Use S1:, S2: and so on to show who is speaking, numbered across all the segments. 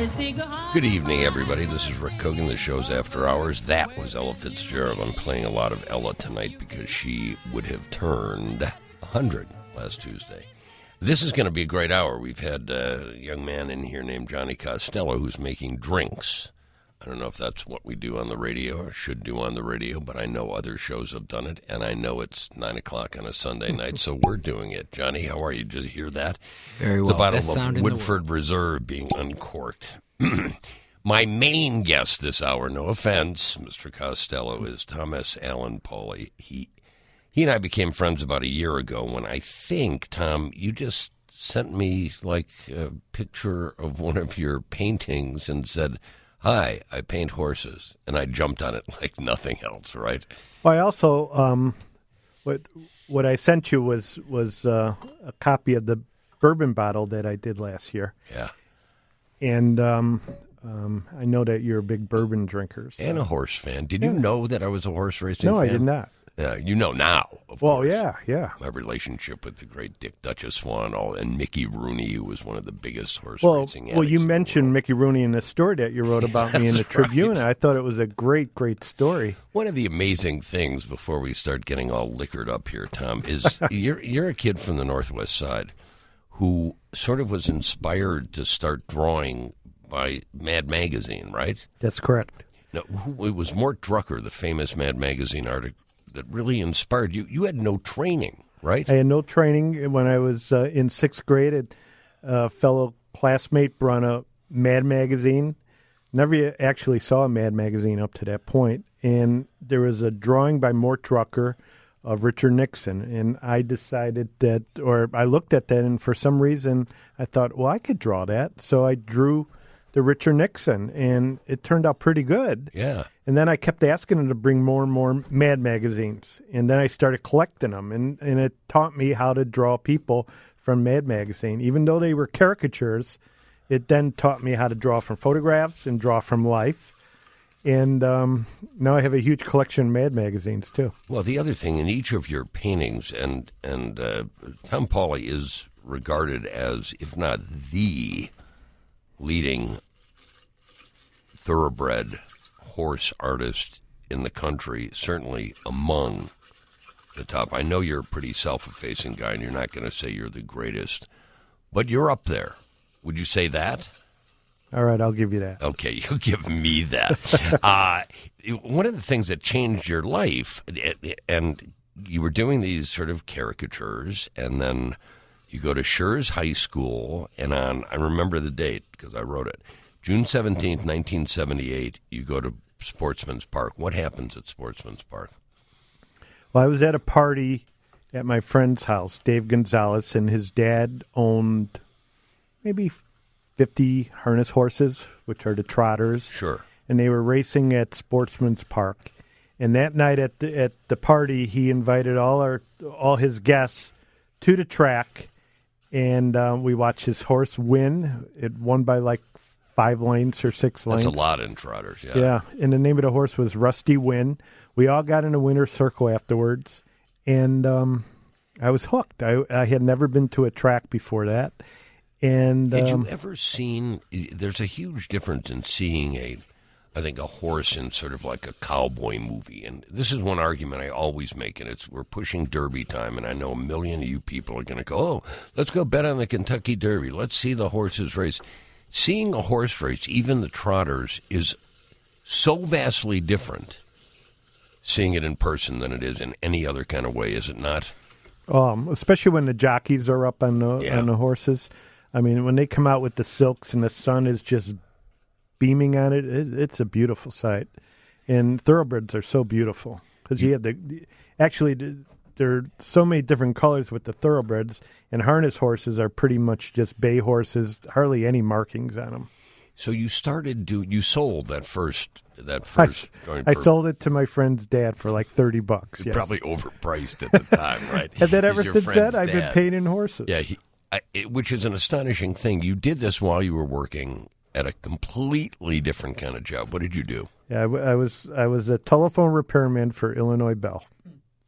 S1: Good evening, everybody. This is Rick Kogan, the show's After Hours. That was Ella Fitzgerald. I'm playing a lot of Ella tonight because she would have turned 100 last Tuesday. This is going to be a great hour. We've had a young man in here named Johnny Costello who's making drinks. I don't know if that's what we do on the radio or should do on the radio, but I know other shows have done it, and I know it's 9 o'clock on a Sunday night, so we're doing it. Johnny, how are you? Did you hear that?
S2: Very well.
S1: The bottle of Woodford Reserve being uncorked. My main guest this hour, no offense, Mr. Costello, is Thomas Allen Pauly. He and I became friends about a year ago when I think, Tom, you just sent me like a picture of one of your paintings and said, "Hi, I paint horses," and I jumped on it like nothing else, right?
S3: Well, I also, what I sent you was a copy of the bourbon bottle that I did last year.
S1: Yeah.
S3: And I know that you're a big bourbon drinker. So.
S1: And a horse fan. Did you know that I was a horse racing fan?
S3: No, I did not.
S1: You know now, of
S3: course.
S1: Well,
S3: yeah.
S1: My relationship with the great Dick Duchess Swan and Mickey Rooney, who was one of the biggest horse racing addicts.
S3: Well, you mentioned Mickey Rooney in the story that you wrote about me in the Tribune.
S1: Right.
S3: I thought it was a great, great story.
S1: One of the amazing things, before we start getting all liquored up here, Tom, is you're a kid from the Northwest Side who sort of was inspired to start drawing by Mad Magazine, right?
S3: That's correct.
S1: No, it was Mort Drucker, the famous Mad Magazine artist, that really inspired you. You had no training, right?
S3: I had no training. When I was in sixth grade, a fellow classmate brought a Mad Magazine. Never actually saw a Mad Magazine up to that point. And there was a drawing by Mort Drucker of Richard Nixon. And I decided that, or I looked at that, and for some reason I thought, well, I could draw that. So I drew the Richard Nixon, and it turned out pretty good.
S1: Yeah.
S3: And then I kept asking him to bring more and more Mad Magazines. And then I started collecting them, and it taught me how to draw people from Mad Magazine. Even though they were caricatures, it then taught me how to draw from photographs and draw from life. And now I have a huge collection of Mad Magazines, too.
S1: Well, the other thing, in each of your paintings, and Tom Pauly is regarded as, if not the leading thoroughbred horse artist in the country, certainly among the top. I know you're a pretty self-effacing guy, and you're not going to say you're the greatest, but you're up there. Would you say that?
S3: All right, I'll give you that.
S1: Okay, you give me that. One of the things that changed your life, and you were doing these sort of caricatures, and then you go to Schurz High School, and I remember the date because I wrote it, June 17th, 1978, you go to Sportsman's Park. What happens at Sportsman's Park?
S3: Well, I was at a party at my friend's house, Dave Gonzalez, and his dad owned maybe 50 harness horses, which are the trotters.
S1: Sure.
S3: And they were racing at Sportsman's Park. And that night at the party, he invited all his guests to the track, and we watched his horse win. It won by like 5 lengths or 6 lengths.
S1: That's a lot in trotters, yeah.
S3: Yeah, and the name of the horse was Rusty Win. We all got in a winner's circle afterwards, and I was hooked. I had never been to a track before that. And
S1: had you ever seen, there's a huge difference in seeing a horse in sort of like a cowboy movie. And this is one argument I always make, and we're pushing Derby time, and I know a million of you people are going to go, oh, let's go bet on the Kentucky Derby. Let's see the horses race. Seeing a horse race, even the trotters, is so vastly different seeing it in person than it is in any other kind of way, is it not?
S3: Especially when the jockeys are up on the horses. I mean, when they come out with the silks and the sun is just beaming on it, it's a beautiful sight. And thoroughbreds are so beautiful because you have there are so many different colors with the thoroughbreds, and harness horses are pretty much just bay horses, hardly any markings on them.
S1: So you sold that first.
S3: I sold it to my friend's dad for like $30. Yes.
S1: Probably overpriced at the time, right?
S3: And then ever since then, I've been painting horses.
S1: Yeah, which is an astonishing thing. You did this while you were working at a completely different kind of job. What did you do?
S3: Yeah, I was a telephone repairman for Illinois Bell,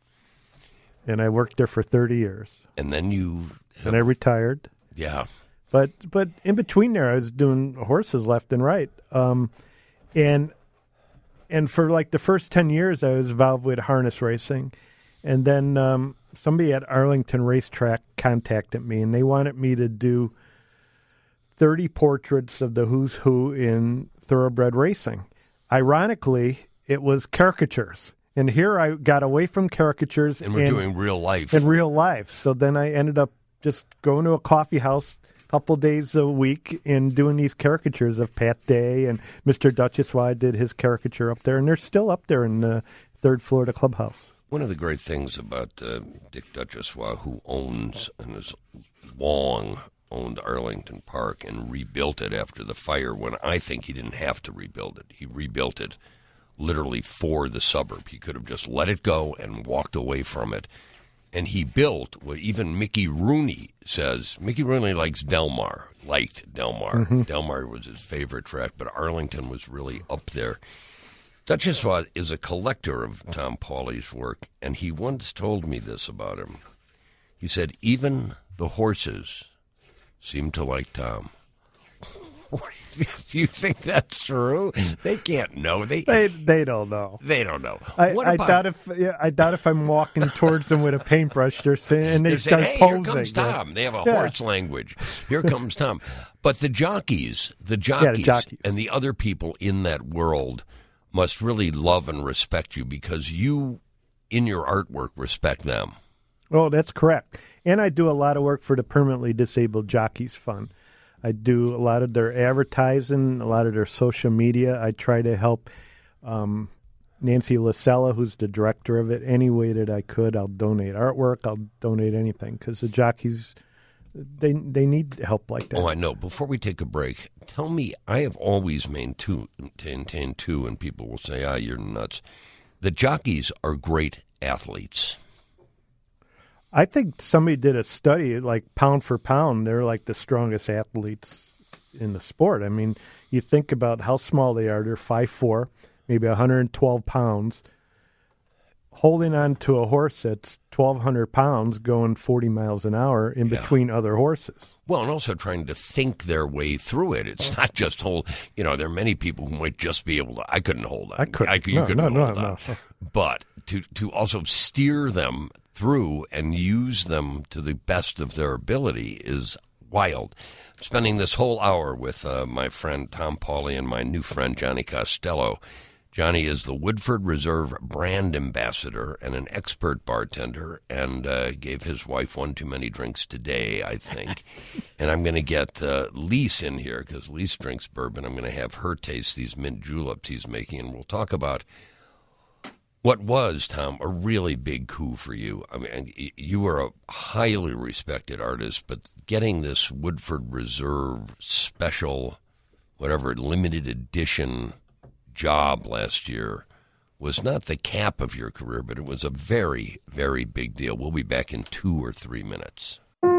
S3: and I worked there for 30 years.
S1: And then I
S3: retired.
S1: Yeah.
S3: But in between there, I was doing horses left and right. And for like the first 10 years, I was involved with harness racing. And then somebody at Arlington Racetrack contacted me, and they wanted me to do 30 portraits of the who's who in thoroughbred racing. Ironically, it was caricatures. And here I got away from caricatures.
S1: And we're doing real life.
S3: In real life. So then I ended up just going to a coffee house a couple days a week and doing these caricatures of Pat Day and Mr. Duchessois did his caricature up there. And they're still up there in the third floor of the clubhouse.
S1: One of the great things about Dick Duchessois, who owns and has long owned Arlington Park and rebuilt it after the fire when I think he didn't have to rebuild it. He rebuilt it literally for the suburb. He could have just let it go and walked away from it. And he built what even Mickey Rooney says. Mickey Rooney liked Del Mar. Mm-hmm. Del Mar was his favorite track, but Arlington was really up there. Duchessois is a collector of Tom Pauley's work, and he once told me this about him. He said, even the horses seem to like Tom. Do you think that's true? They can't know. They
S3: don't know.
S1: They don't know.
S3: I doubt if I'm walking towards them with a paintbrush, they're saying, and they start
S1: hey,
S3: posing.
S1: Here comes Tom. They have a horse language. Here comes Tom. But the jockeys, and the other people in that world must really love and respect you because you, in your artwork, respect them.
S3: Oh, that's correct. And I do a lot of work for the Permanently Disabled Jockeys Fund. I do a lot of their advertising, a lot of their social media. I try to help Nancy Lasella, who's the director of it, any way that I could. I'll donate artwork. I'll donate anything because the jockeys, they need help like that.
S1: Oh, I know. Before we take a break, tell me, I have always maintained too, and people will say, you're nuts. The jockeys are great athletes.
S3: I think somebody did a study, like pound for pound, they're like the strongest athletes in the sport. I mean, you think about how small they are. They're 5'4", maybe 112 pounds, holding on to a horse that's 1,200 pounds going 40 miles an hour in between other horses.
S1: Well, and also trying to think their way through it. It's not just hold, there are many people who might just be able to, I couldn't hold on. You couldn't hold on. But to also steer them through and use them to the best of their ability is wild. Spending this whole hour with my friend Tom Pauley and my new friend Johnny Costello. Johnny is the Woodford Reserve brand ambassador and an expert bartender and gave his wife one too many drinks today, I think. And I'm going to get Lise in here because Lise drinks bourbon. I'm going to have her taste these mint juleps he's making, and we'll talk about what was, Tom, a really big coup for you. I mean, you were a highly respected artist, but getting this Woodford Reserve special, whatever, limited edition job last year was not the cap of your career, but it was a very, very big deal. We'll be back in 2 or 3 minutes.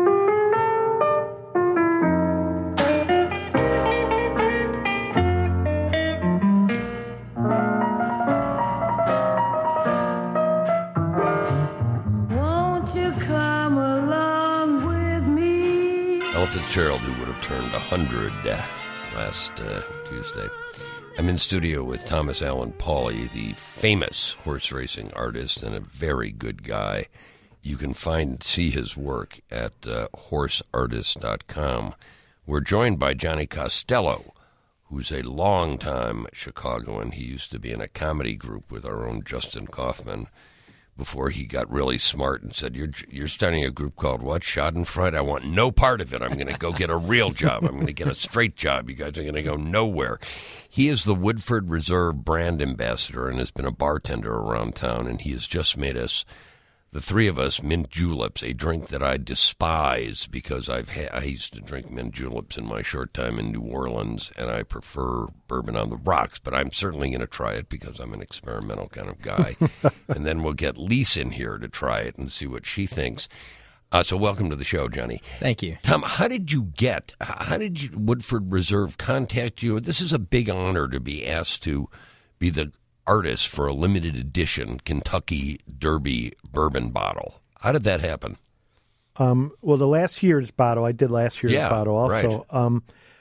S1: Ella Fitzgerald, who would have turned 100 last Tuesday. I'm in studio with Thomas Allen Pauley, the famous horse racing artist and a very good guy. You can see his work at horseartist.com. We're joined by Johnny Costello, who's a longtime Chicagoan. He used to be in a comedy group with our own Justin Kaufman before he got really smart and said, you're starting a group called what? Schadenfreude? I want no part of it. I'm going to go get a real job. I'm going to get a straight job. You guys are going to go nowhere. He is the Woodford Reserve brand ambassador and has been a bartender around town, and he has just made us, the three of us, mint juleps, a drink that I despise because I used to drink mint juleps in my short time in New Orleans, and I prefer bourbon on the rocks, but I'm certainly going to try it because I'm an experimental kind of guy. And then we'll get Lise in here to try it and see what she thinks. So welcome to the show, Johnny.
S2: Thank you.
S1: Tom, how did Woodford Reserve contact you? This is a big honor to be asked to be the artist for a limited edition Kentucky Derby bourbon bottle. How did that happen?
S3: Well, the last year's bottle, I did last year's bottle also.
S1: Right.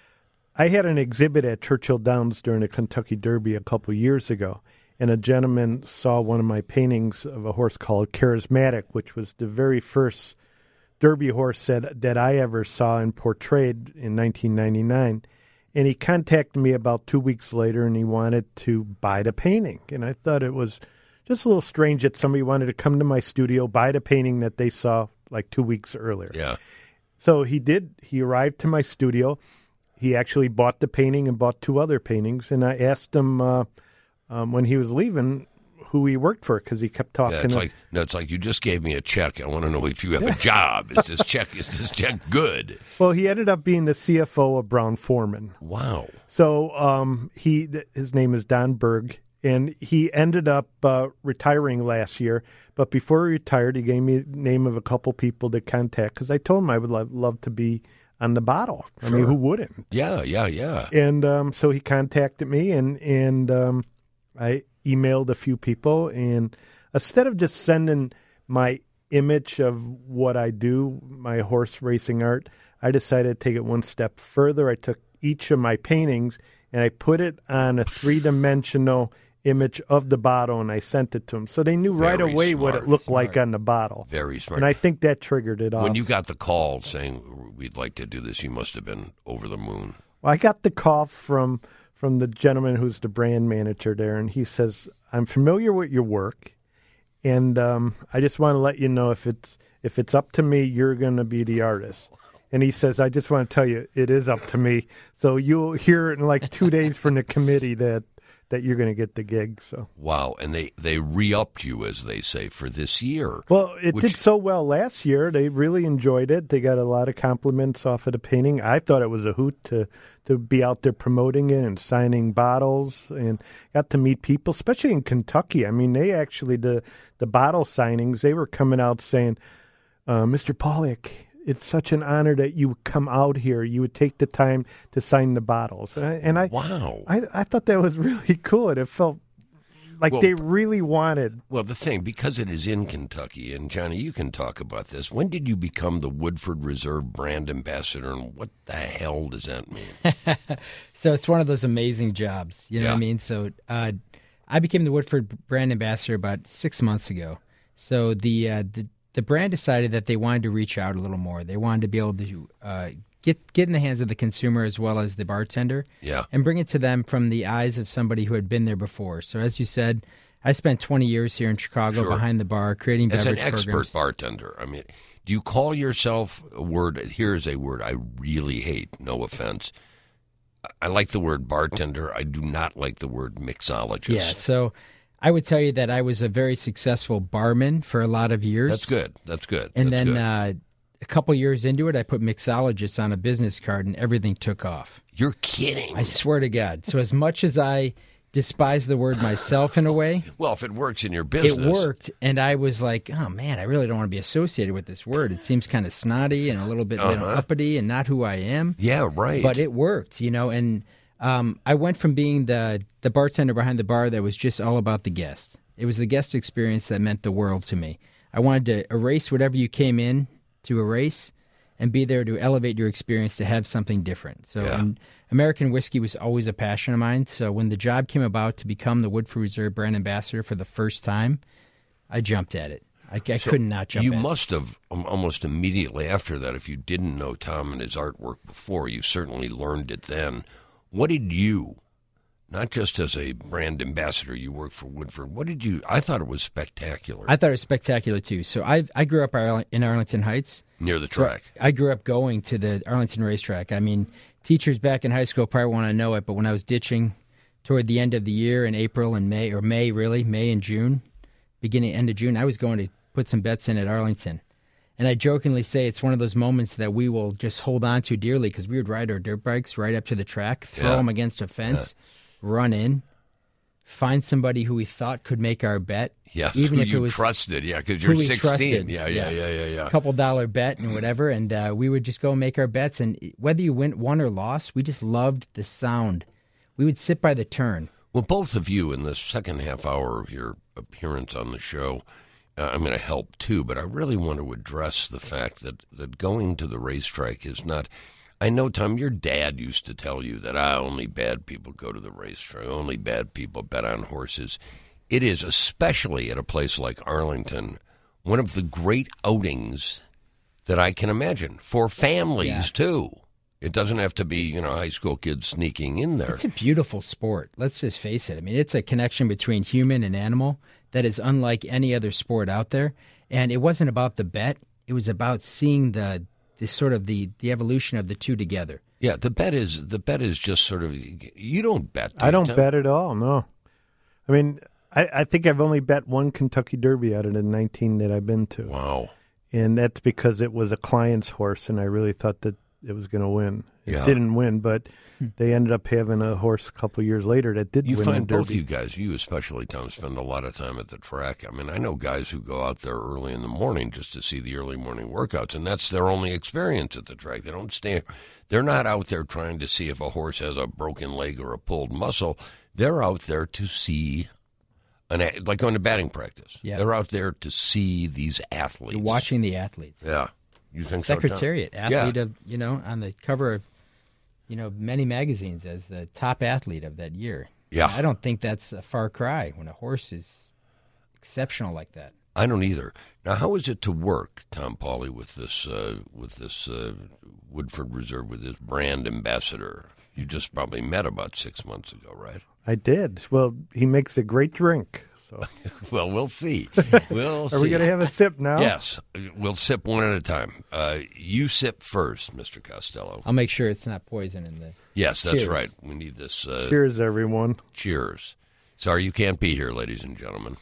S3: I had an exhibit at Churchill Downs during the Kentucky Derby a couple years ago, and a gentleman saw one of my paintings of a horse called Charismatic, which was the very first Derby horse that I ever saw and portrayed in 1999. And he contacted me about 2 weeks later, and he wanted to buy the painting. And I thought it was just a little strange that somebody wanted to come to my studio, buy the painting that they saw like 2 weeks earlier.
S1: Yeah.
S3: So he did. He arrived to my studio. He actually bought the painting and bought 2 other paintings. And I asked him when he was leaving who he worked for, because he kept talking.
S1: Yeah, it's like you just gave me a check. I want to know if you have a job. Is this check good?
S3: Well, he ended up being the CFO of Brown-Forman.
S1: Wow.
S3: So his name is Don Berg, and he ended up retiring last year. But before he retired, he gave me the name of a couple people to contact, because I told him I would love to be on the bottle. I mean, who wouldn't?
S1: Yeah.
S3: And so he contacted me, and I emailed a few people, and instead of just sending my image of what I do, my horse racing art, I decided to take it one step further. I took each of my paintings and I put it on a 3-dimensional image of the bottle, and I sent it to them. So they knew right away what it looked like on the bottle.
S1: Very smart.
S3: And I think that triggered it off.
S1: When you got the call saying, we'd like to do this, you must have been over the moon.
S3: Well, I got the call from the gentleman who's the brand manager there, and he says, I'm familiar with your work, and I just want to let you know if it's up to me, you're going to be the artist. And he says, I just want to tell you, it is up to me. So you'll hear in like 2 days from the committee that you're going to get the gig. So
S1: wow, and they re-upped you, as they say, for this year.
S3: Well, it did so well last year. They really enjoyed it. They got a lot of compliments off of the painting. I thought it was a hoot to be out there promoting it and signing bottles, and got to meet people, especially in Kentucky. I mean, they actually, the bottle signings, they were coming out saying, Mr. Pollock, it's such an honor that you would come out here. You would take the time to sign the bottles.
S1: Wow.
S3: I thought that was really cool. And it felt like they really wanted.
S1: Well, the thing, because it is in Kentucky, and Johnny, you can talk about this. When did you become the Woodford Reserve brand ambassador, and what the hell does that mean?
S2: So it's one of those amazing jobs. You know what I mean? So I became the Woodford brand ambassador about 6 months ago. So the brand decided that they wanted to reach out a little more. They wanted to be able to get in the hands of the consumer as well as the bartender, and bring it to them from the eyes of somebody who had been there before. So as you said, I spent 20 years here in Chicago behind the bar creating beverage programs. As an expert
S1: bartender, I mean, do you call yourself a word? Here is a word I really hate, no offense. I like the word bartender. I do not like the word mixologist.
S2: Yeah, so I would tell you that I was a very successful barman for a lot of years.
S1: That's good.
S2: And then a couple years into it, I put mixologist on a business card, and everything took off.
S1: You're kidding.
S2: I swear to God. So as much as I despise the word myself in a way.
S1: Well, if it works in your business.
S2: It worked, and I was like, oh, man, I really don't want to be associated with this word. It seems kind of snotty and a little bit uppity and not who I am.
S1: Yeah, right.
S2: But it worked, and I went from being the bartender behind the bar that was just all about the guest. It was the guest experience that meant the world to me. I wanted to erase whatever you came in to erase and be there to elevate your experience to have something different. So and American whiskey was always a passion of mine. So when the job came about to become the Woodford Reserve brand ambassador for the first time, I jumped at it. I could not jump at it.
S1: You must have almost immediately after that, if you didn't know Tom and his artwork before, you certainly learned it then. What did you, not just as a brand ambassador, you worked for Woodford, I thought it was spectacular.
S2: I thought it was spectacular too. So I grew up in Arlington Heights.
S1: Near the track.
S2: So I grew up going to the Arlington racetrack. I mean, teachers back in high school probably want to know it, but when I was ditching toward the end of the year in April and May, May and June, end of June, I was going to put some bets in at Arlington. And I jokingly say it's one of those moments that we will just hold on to dearly, because we would ride our dirt bikes right up to the track, throw them against a fence, run in, find somebody who we thought could make our bet.
S1: Yes,
S2: even
S1: who
S2: if
S1: you
S2: it was
S1: trusted, because you're 16.
S2: Trusted.
S1: Yeah.
S2: $2 bet and whatever, and we would just go make our bets. And whether you won or lost, we just loved the sound. We would sit by the turn.
S1: Well, both of you in the second half hour of your appearance on the show I'm going to help too, but I really want to address the fact that going to the racetrack is not. I know, Tom, your dad used to tell you that only bad people go to the racetrack, only bad people bet on horses. It is, especially at a place like Arlington, one of the great outings that I can imagine for families, too. It doesn't have to be, high school kids sneaking in there.
S2: It's a beautiful sport. Let's just face it. I mean, it's a connection between human and animal that is unlike any other sport out there. And it wasn't about the bet. It was about seeing the evolution of the two together. Yeah,
S1: the bet is just sort of, you don't bet.
S3: I don't bet at all, no. I mean, I think I've only bet one Kentucky Derby out of the 19 that I've been to.
S1: Wow.
S3: And that's because it was a client's horse, and I really thought that it was going to win. It didn't win, but they ended up having a horse a couple of years later that did win the Derby.
S1: You find both you guys, you especially, Tom, spend a lot of time at the track. I mean, I know guys who go out there early in the morning just to see the early morning workouts, and that's their only experience at the track. They don't stay. They're not out there trying to see if a horse has a broken leg or a pulled muscle. They're out there to see, like going to batting practice.
S2: Yeah.
S1: They're out there to see these athletes.
S2: You're watching the athletes.
S1: Yeah. You think
S2: Secretariat,
S1: so,
S2: athlete of, on the cover of, many magazines as the top athlete of that year.
S1: Yeah.
S2: I don't think that's a far cry when a horse is exceptional like that.
S1: I don't either. Now, how is it to work, Tom Pauly, with this Woodford Reserve, with this brand ambassador? You just probably met about 6 months ago, right?
S3: I did. Well, he makes a great drink. So.
S1: Well, we'll see. We'll see.
S3: Are we going to have a sip now?
S1: Yes. We'll sip one at a time. You sip first, Mr. Costello.
S2: I'll make sure it's not poison in the...
S1: Yes, that's
S2: Cheers.
S1: right. We need this.
S3: Cheers, everyone.
S1: Cheers. Sorry you can't be here, ladies and gentlemen.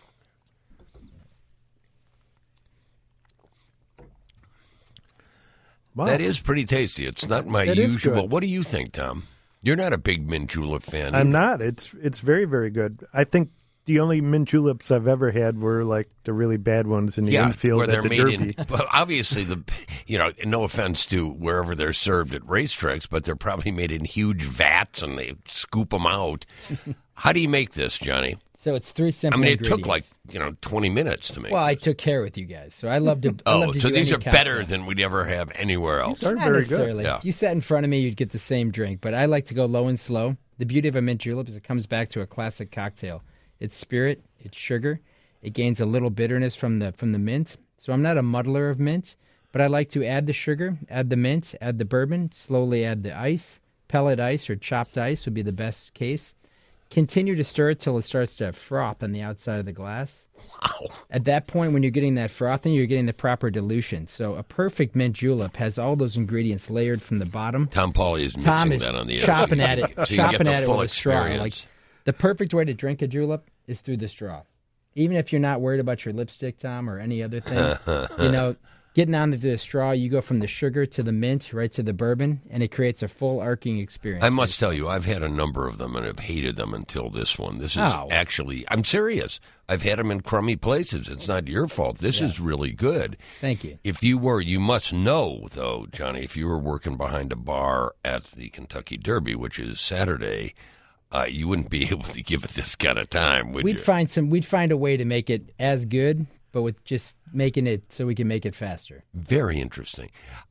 S3: Wow.
S1: That is pretty tasty. It's not my usual. What do you think, Tom? You're not a big mint julep fan.
S3: I'm not. It's very, very good. I think the only mint juleps I've ever had were like the really bad ones in the infield
S1: where they're
S3: at the
S1: made
S3: Derby.
S1: Well, obviously, no offense to wherever they're served at racetracks, but they're probably made in huge vats and they scoop them out. How do you make this, Johnny?
S2: So it's three simple
S1: ingredients. It took
S2: like
S1: 20 minutes to make.
S2: Well,
S1: this.
S2: I took care with you guys, so I love to.
S1: So these are better than we'd ever have anywhere else.
S3: These are
S2: Not
S3: very
S2: necessarily.
S3: good.
S1: Yeah.
S2: You sat in front of me, you'd get the same drink, but I like to go low and slow. The beauty of a mint julep is it comes back to a classic cocktail. It's spirit, it's sugar, it gains a little bitterness from the mint. So I'm not a muddler of mint, but I like to add the sugar, add the mint, add the bourbon, slowly add the ice. Pellet ice or chopped ice would be the best case. Continue to stir it till it starts to froth on the outside of the glass.
S1: Wow.
S2: At that point, when you're getting that frothing, you're getting the proper dilution. So a perfect mint julep has all those ingredients layered from the bottom.
S1: Tom Pauly is mixing that on the edge.
S2: Chopping at it,
S1: so
S2: chopping at it with a straw.
S1: Experience.
S2: Like the perfect way to drink a julep is through the straw. Even if you're not worried about your lipstick, Tom, or any other thing, getting onto the straw, you go from the sugar to the mint, right to the bourbon, and it creates a full arcing experience.
S1: I must tell you, I've had a number of them and have hated them until this one. This is actually, I'm serious. I've had them in crummy places. It's not your fault. This is really good.
S2: Thank you.
S1: You must know, though, Johnny, if you were working behind a bar at the Kentucky Derby, which is Saturday, you wouldn't be able to give it this kind of time, would you?
S2: We'd find a way to make it as good, but with just making it so we can make it faster.
S1: Very interesting.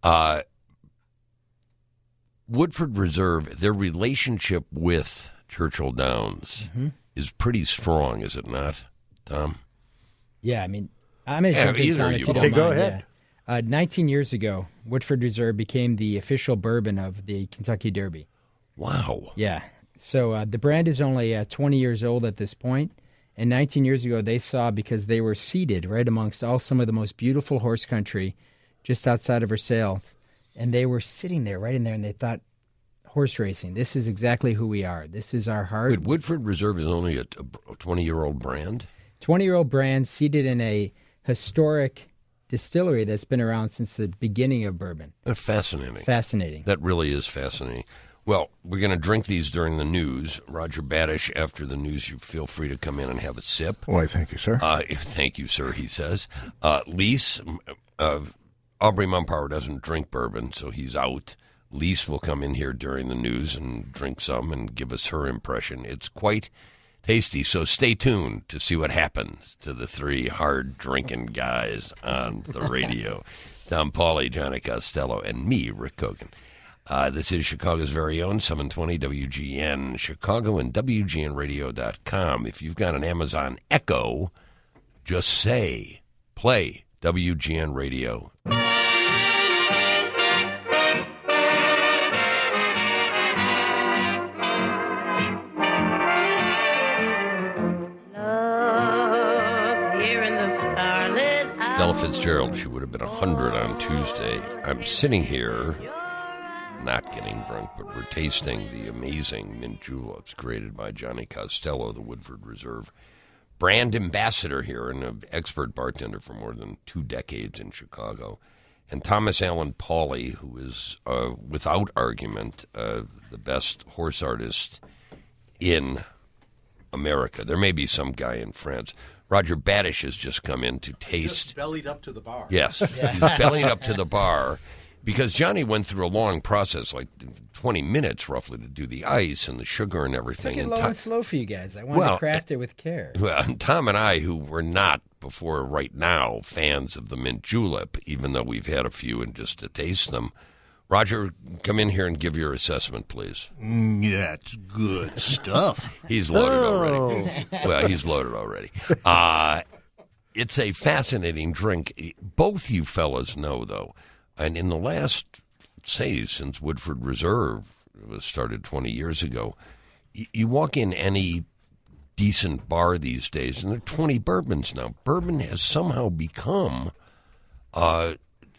S1: Woodford Reserve, their relationship with Churchill Downs is pretty strong, is it not, Tom?
S2: Yeah, I mean, I'm going to jump in, Tom, if you don't mind.
S3: Go ahead.
S2: Yeah. 19 years ago, Woodford Reserve became the official bourbon of the Kentucky Derby.
S1: Wow.
S2: Yeah. So the brand is only 20 years old at this point. And 19 years ago, they saw, because they were seated right amongst some of the most beautiful horse country just outside of Versailles, and they were sitting there, right in there, and they thought, horse racing, this is exactly who we are. This is our heart.
S1: Wait, Woodford Reserve is only a 20-year-old brand?
S2: 20-year-old brand seated in a historic distillery that's been around since the beginning of bourbon.
S1: Fascinating.
S2: Fascinating.
S1: That really is fascinating. Well, we're going to drink these during the news. Roger Badish, after the news, you feel free to come in and have a sip.
S4: Why, thank you, sir.
S1: Thank you, sir, he says. Lise, Aubrey Mumpower doesn't drink bourbon, so he's out. Lise will come in here during the news and drink some and give us her impression. It's quite tasty. So stay tuned to see what happens to the three hard-drinking guys on the radio. Tom Pauly, Johnny Costello, and me, Rick Kogan. This is Chicago's very own 720 WGN Chicago and WGNradio.com. If you've got an Amazon Echo, just say, play WGN Radio. Ella Fitzgerald, she would have been 100 on Tuesday. I'm sitting here, not getting drunk, but we're tasting the amazing mint juleps created by Johnny Costello, the Woodford Reserve brand ambassador here and an expert bartender for more than 2 decades in Chicago. And Thomas Allen Pauly, who is, without argument, the best horse artist in America. There may be some guy in France. Roger Badish has just come in to taste.
S4: Just bellied up to the bar.
S1: Yes, he's bellied up to the bar because Johnny went through a long process, like 20 minutes roughly, to do the ice and the sugar and everything.
S2: Took it low and slow for you guys. I wanted to craft it with care.
S1: Well, Tom and I, who were not before right now fans of the mint julep, even though we've had a few and just to taste them. Roger, come in here and give your assessment, please.
S4: Yeah, it's good stuff.
S1: He's loaded already. Well, he's loaded already. It's a fascinating drink. Both you fellas know, though, and in the last, say, since Woodford Reserve was started 20 years ago, you walk in any decent bar these days, and there are 20 bourbons now. Bourbon has somehow become a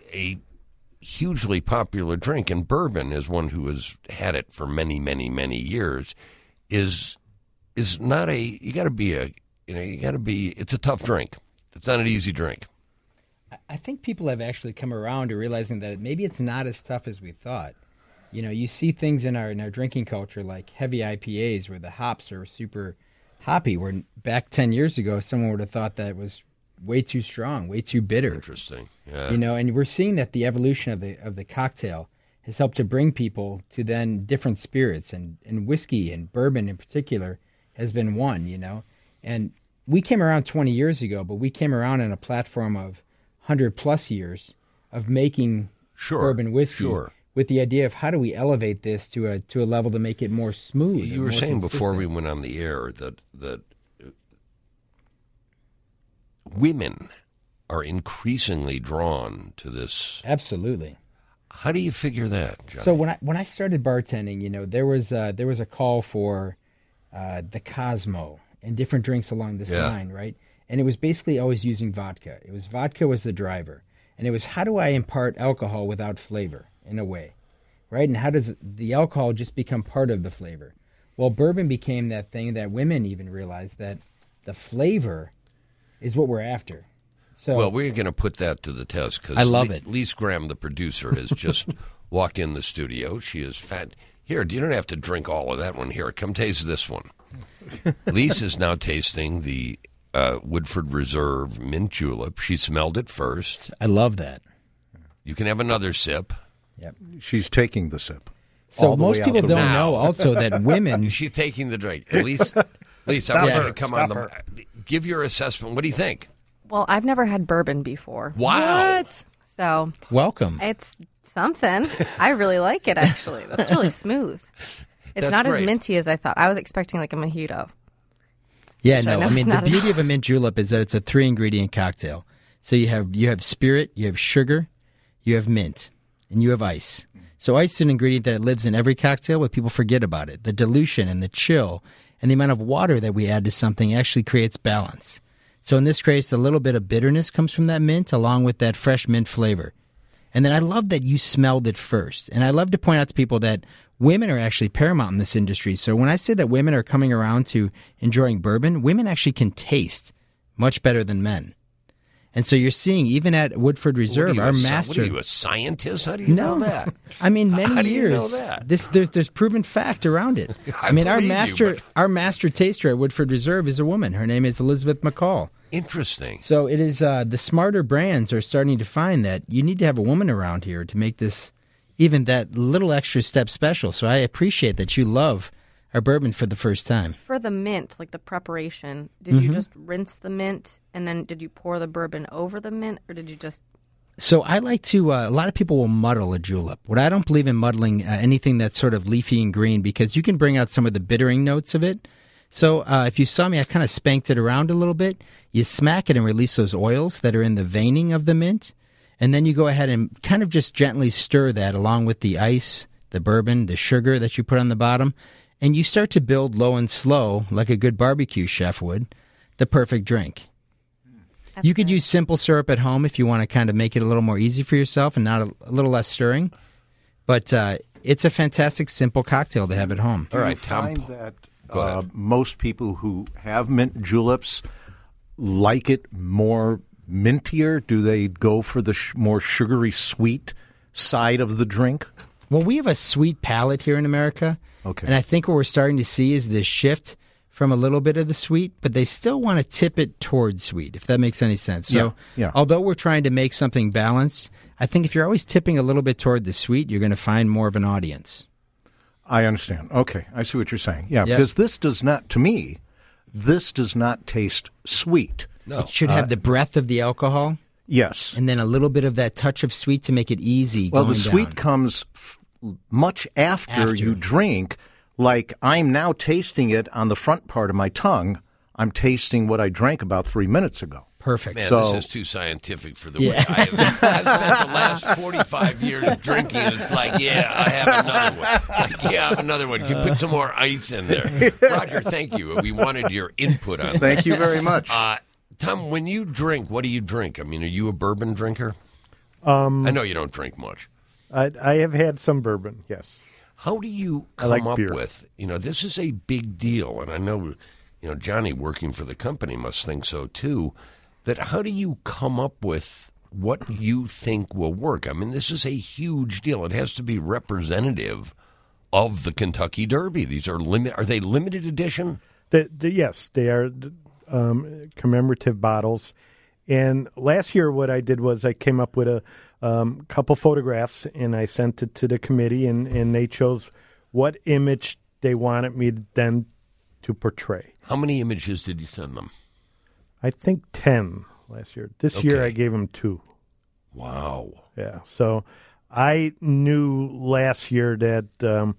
S1: hugely popular drink, and bourbon, as one who has had it for many, many, many years, is not a. You got to be it's a tough drink. It's not an easy drink.
S2: I think people have actually come around to realizing that maybe it's not as tough as we thought. You know, you see things in our drinking culture like heavy IPAs where the hops are super hoppy, where back 10 years ago someone would have thought that was way too strong, way too bitter.
S1: Interesting. Yeah.
S2: You know, and we're seeing that the evolution of the cocktail has helped to bring people to then different spirits, and whiskey and bourbon in particular has been one, you know. And we came around 20 years ago, but we came around on a platform of 100 plus years of making bourbon whiskey with the idea of how do we elevate this to a level to make it more smooth.
S1: You were saying before we went on the air that women are increasingly drawn to this.
S2: Absolutely.
S1: How do you figure that, Johnny?
S2: So when I started bartending, you know, there was a call for the Cosmo and different drinks along this line, right? And it was basically always using vodka. Vodka was the driver, and it was how do I impart alcohol without flavor in a way, right? And how does the alcohol just become part of the flavor? Well, bourbon became that thing that women even realized that the flavor is what we're after. So,
S1: well, we're going to put that to the test because
S2: I love it.
S1: Lise Graham, the producer, has just walked in the studio. She is fat. Here, you don't have to drink all of that one. Here, come taste this one. Lise is now tasting the Woodford Reserve mint julep. She smelled it first.
S2: I love that.
S1: You can have another sip.
S2: Yep.
S4: She's taking the sip.
S2: So most people don't know also that women...
S1: She's taking the drink. Lise, I want you to come on. Give your assessment. What do you think?
S5: Well, I've never had bourbon before.
S1: Wow.
S5: What? So
S2: welcome.
S5: It's something. I really like it, actually. That's really smooth. It's not as minty as I thought. I was expecting like a mojito.
S2: Yeah, no. I mean, the beauty of a mint julep is that it's a 3-ingredient cocktail. So you have spirit, you have sugar, you have mint, and you have ice. So ice is an ingredient that lives in every cocktail, but people forget about it. The dilution and the chill and the amount of water that we add to something actually creates balance. So in this case, a little bit of bitterness comes from that mint along with that fresh mint flavor. And then I love that you smelled it first. And I love to point out to people that women are actually paramount in this industry. So when I say that women are coming around to enjoying bourbon, women actually can taste much better than men. And so you're seeing, even at Woodford Reserve, our master...
S1: What are you, a scientist? How do you know that?
S2: I mean, many
S1: How do
S2: years.
S1: you know that?
S2: There's proven fact around it. I mean, our master taster at Woodford Reserve is a woman. Her name is Elizabeth McCall.
S1: Interesting.
S2: So it is the smarter brands are starting to find that you need to have a woman around here to make this even that little extra step special. So I appreciate that you love our bourbon for the first time.
S5: For the mint, like the preparation, did you just rinse the mint and then did you pour the bourbon over the mint, or did you just...
S2: So I like to, a lot of people will muddle a julep. What I don't believe in muddling anything that's sort of leafy and green, because you can bring out some of the bittering notes of it. So if you saw me, I kind of spanked it around a little bit. You smack it and release those oils that are in the veining of the mint. And then you go ahead and kind of just gently stir that along with the ice, the bourbon, the sugar that you put on the bottom. And you start to build low and slow, like a good barbecue chef would, the perfect drink.
S5: That's
S2: You could
S5: good.
S2: use simple syrup at home if you want to kind of make it a little more easy for yourself and not a little less stirring. But it's a fantastic, simple cocktail to have at home.
S1: All right,
S4: Do you
S1: Tom.
S4: find that
S1: Go ahead.
S4: most people who have mint juleps like it more mintier? Do they go for the more sugary, sweet side of the drink?
S2: Well, we have a sweet palate here in America.
S4: Okay.
S2: And I think what we're starting to see is this shift from a little bit of the sweet, but they still want to tip it towards sweet, if that makes any sense. So
S4: Yeah.
S2: although we're trying to make something balanced, I think if you're always tipping a little bit toward the sweet, you're going to find more of an audience.
S4: I understand. Okay, I see what you're saying. Yeah,
S2: Yep.
S4: because this does not, to me, this does not taste sweet.
S1: No.
S2: It should have the breath of the alcohol
S4: Yes.
S2: and then a little bit of that touch of sweet to make it easy
S4: Well,
S2: going
S4: the sweet
S2: down.
S4: comes much after you drink. Like, I'm now tasting it on the front part of my tongue. I'm tasting what I drank about 3 minutes ago.
S2: Perfect.
S1: Man,
S4: So-
S1: this is too scientific for the way I have. I've spent the last 45 years drinking, and it's like, yeah, I have another one. Like, yeah, I have another one. Can you put some more ice in there? Roger, thank you. We wanted your input on that.
S4: Thank you very much.
S1: Tom, when you drink, what do you drink? I mean, are you a bourbon drinker? I know you don't drink much.
S3: I have had some bourbon, yes.
S1: How do you
S3: I
S1: come
S3: like
S1: up
S3: beer.
S1: with, this is a big deal, and I know, Johnny working for the company must think so too, that how do you come up with what you think will work? I mean, this is a huge deal. It has to be representative of the Kentucky Derby. These are are they limited edition?
S3: Yes, they are commemorative bottles. And last year, what I did was I came up with a couple photographs, and I sent it to the committee, and they chose what image they wanted me then to portray.
S1: How many images did you send them?
S3: I think 10 last year. This year,
S1: Okay.
S3: I gave them 2.
S1: Wow.
S3: Yeah. So I knew last year that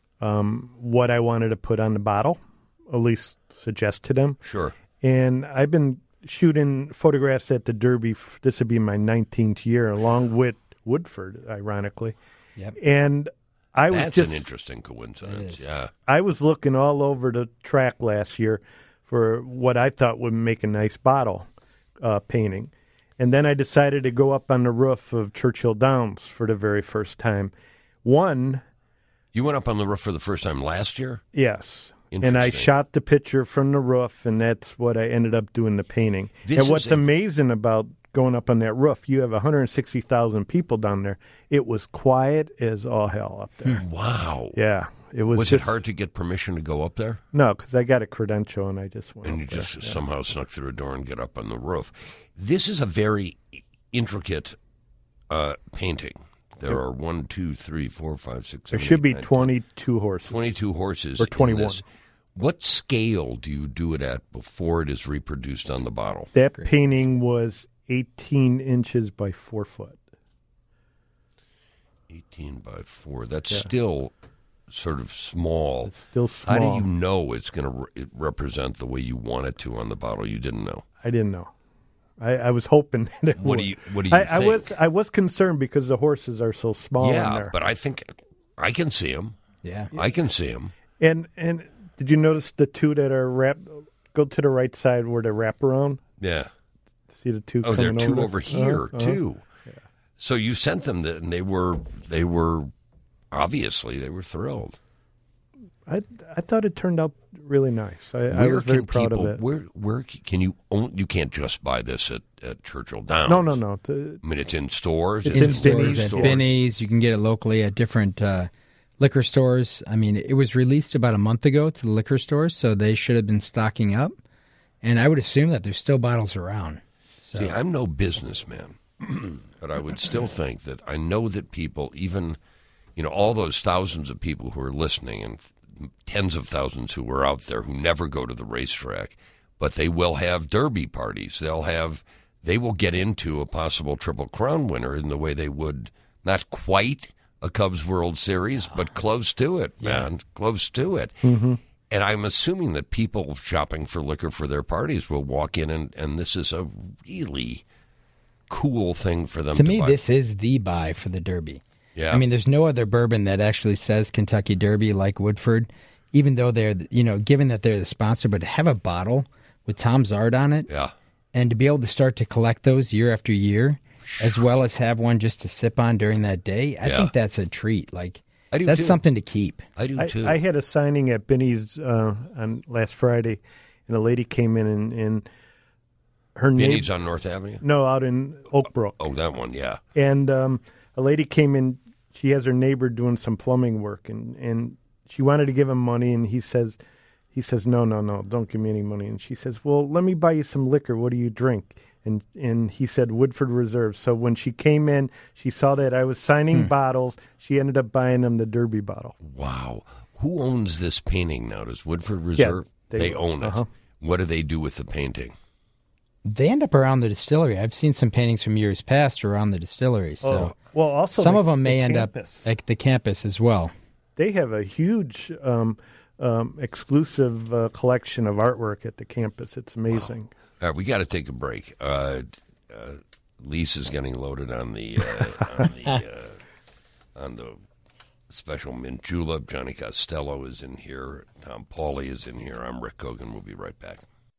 S3: what I wanted to put on the bottle, at least suggest to them.
S1: Sure.
S3: And I've been shooting photographs at the Derby. This would be my 19th year, along with Woodford, ironically.
S2: Yep.
S3: And I was
S1: That's
S3: just
S1: an interesting coincidence.
S2: It is.
S1: Yeah.
S3: I was looking all over the track last year for what I thought would make a nice bottle painting. And then I decided to go up on the roof of Churchill Downs for the very first time.
S1: You went up on the roof for the first time last year?
S3: Yes. And I
S1: Interesting.
S3: shot the picture from the roof, and that's what I ended up doing the painting.
S1: This
S3: and
S1: is
S3: what's
S1: a-
S3: amazing about going up on that roof, you have 160,000 people down there. It was quiet as all hell up there.
S1: Wow.
S3: Yeah. It was
S1: Was
S3: just
S1: it hard to get permission to go up there?
S3: No, because I got a credential, and I just went
S1: And you
S3: up there.
S1: just somehow snuck through a door and get up on the roof. This is a very intricate painting. There are 1, 2, 3, 4, 5, 6,
S3: There
S1: 7,
S3: should
S1: 8,
S3: be
S1: 9,
S3: 22 horses.
S1: 22 horses.
S3: Or
S1: in
S3: 21.
S1: this. What scale do you do it at before it is reproduced on the bottle?
S3: That painting was 18 inches by 4 foot.
S1: 18 by 4. That's still sort of small.
S3: It's still small.
S1: How do you know it's going to represent the way you want it to on the bottle? You didn't know.
S3: I didn't know. I was hoping that it
S1: What
S3: would.
S1: do you think?
S3: I was concerned because the horses are so small in
S1: Yeah,
S3: there.
S1: but I think I can see them.
S2: Yeah.
S1: I can see them.
S3: And did you notice the two that are wrapped? Go to the right side where they wrap around.
S1: Yeah.
S3: See the two.
S1: Oh, there are
S3: coming
S1: two over here
S3: Uh-huh.
S1: too. So you sent them, and they were obviously they were thrilled.
S3: I thought it turned out really nice. I
S1: Where
S3: was very
S1: can
S3: proud
S1: people?
S3: of it.
S1: Where can you own? You can't just buy this at Churchill Downs.
S3: No.
S1: I mean, it's in stores.
S3: It's in
S2: stores
S3: Binny's.
S2: at Binny's. You can get it locally at different liquor stores. I mean, it was released about a month ago to the liquor stores, so they should have been stocking up. And I would assume that there's still bottles around. So.
S1: See, I'm no businessman, but I would still think that I know that people, even all those thousands of people who are listening and tens of thousands who are out there who never go to the racetrack, but they will have Derby parties. They will get into a possible Triple Crown winner in the way they would, not quite a Cubs World Series, but close to it, man, close to it.
S3: Mm-hmm.
S1: And I'm assuming that people shopping for liquor for their parties will walk in, and this is a really cool thing for them to
S2: me,
S1: buy.
S2: this is the buy for the Derby.
S1: Yeah.
S2: I mean, there's no other bourbon that actually says Kentucky Derby like Woodford, even though they're, given that they're the sponsor, but to have a bottle with Tom's art on it, and to be able to start to collect those year after year, as well as have one just to sip on during that day, I think that's a treat. Like, that's something to keep.
S1: I do, too.
S3: I had a signing at Binny's on last Friday, and a lady came in and her name...
S1: Binny's on North Avenue?
S3: No, out in Oak Brook.
S1: Oh, that one, yeah.
S3: And a lady came in. She has her neighbor doing some plumbing work, and she wanted to give him money, and he says, no, don't give me any money. And she says, well, let me buy you some liquor. What do you drink? And he said Woodford Reserve. So when she came in, she saw that I was signing bottles. She ended up buying him the Derby bottle.
S1: Wow. Who owns this painting now? Does Woodford Reserve?
S3: Yeah,
S1: they own it. What do they do with the painting?
S2: They end up around the distillery. I've seen some paintings from years past around the distillery. So
S3: well, also
S2: some of them may end up
S3: campus.
S2: at the campus as well.
S3: They have a huge exclusive collection of artwork at the campus. It's amazing.
S1: Wow. All right, we got to take a break. Lisa's getting loaded on the on the special mint julep. Johnny Costello is in here. Tom Pauly is in here. I'm Rick Kogan. We'll be right back.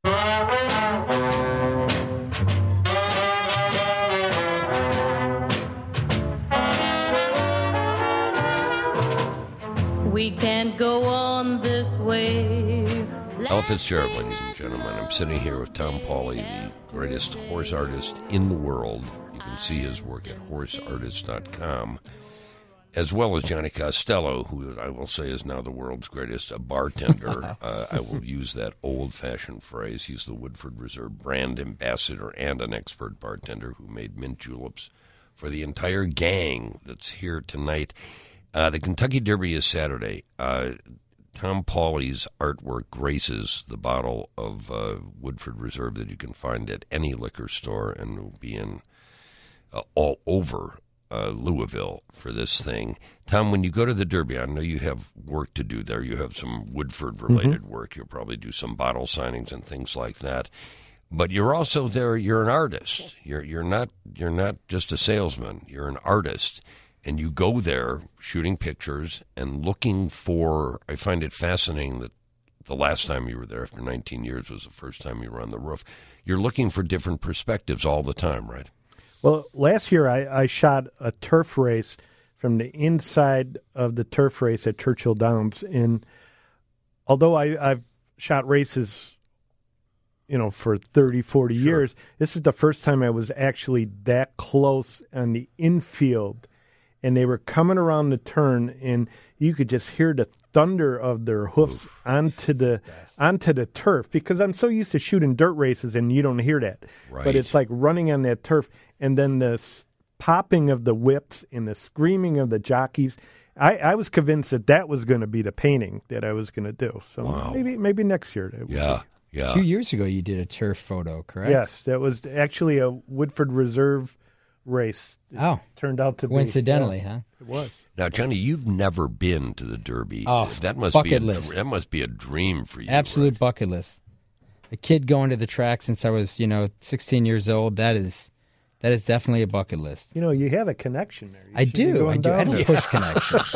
S6: We can't go on this way.
S1: Ella Fitzgerald, ladies and gentlemen. I'm sitting here with Tom Pauly, the greatest horse artist in the world. You can see his work at horseartist.com, as well as Johnny Costello, who I will say is now the world's greatest bartender. I will use that old-fashioned phrase. He's the Woodford Reserve brand ambassador and an expert bartender who made mint juleps for the entire gang that's here tonight. The Kentucky Derby is Saturday. Tom Pauly's artwork graces the bottle of Woodford Reserve that you can find at any liquor store, and will be in all over Louisville for this thing. Tom, when you go to the Derby, I know you have work to do there. You have some Woodford-related work. You'll probably do some bottle signings and things like that. But you're also there. You're an artist. You're not just a salesman. You're an artist. And you go there shooting pictures and looking for, I find it fascinating that the last time you were there after 19 years was the first time you were on the roof. You're looking for different perspectives all the time, right?
S3: Well, last year I shot a turf race from the inside of the turf race at Churchill Downs. And although I've shot races, for 30, 40 years, this is the first time I was actually that close on the infield. And they were coming around the turn, and you could just hear the thunder of their hoofs onto the turf. Because I'm so used to shooting dirt races, and you don't hear that.
S1: Right.
S3: But it's like running on that turf, and then the popping of the whips and the screaming of the jockeys. I was convinced that was going to be the painting that I was going to do. So maybe next year.
S1: Yeah.
S2: 2 years ago, you did a turf photo, correct?
S3: Yes, that was actually a Woodford Reserve race.
S2: Oh,
S3: turned out to
S2: coincidentally,
S3: be.
S2: Huh?
S3: It was.
S1: Now, Johnny, you've never been to the Derby.
S2: Oh,
S1: that must
S2: bucket
S1: be
S2: list.
S1: That must be a dream for you.
S2: Absolute
S1: right?
S2: bucket list. A kid going to the track since I was, 16 years old. That is definitely a bucket list.
S3: You have a connection there.
S2: I do. I don't push connections.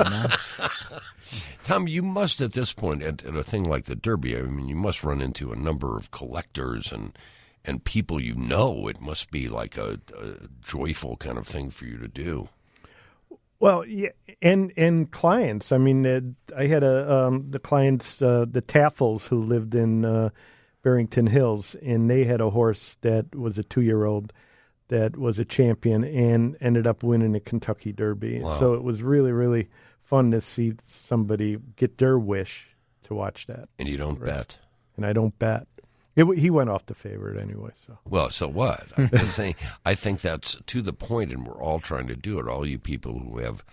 S1: Tom, you must at this point at a thing like the Derby. I mean, you must run into a number of collectors and people it must be like a joyful kind of thing for you to do.
S3: Well, yeah, and clients. I mean, I had the clients, the Taffels, who lived in Barrington Hills, and they had a horse that was a 2-year-old that was a champion and ended up winning the Kentucky Derby.
S1: Wow.
S3: So it was really, really fun to see somebody get their wish to watch that.
S1: And you don't bet.
S3: And I don't bet. He went off the favorite anyway.
S1: So what? I'm just saying, I think that's to the point, and we're all trying to do it. All you people who have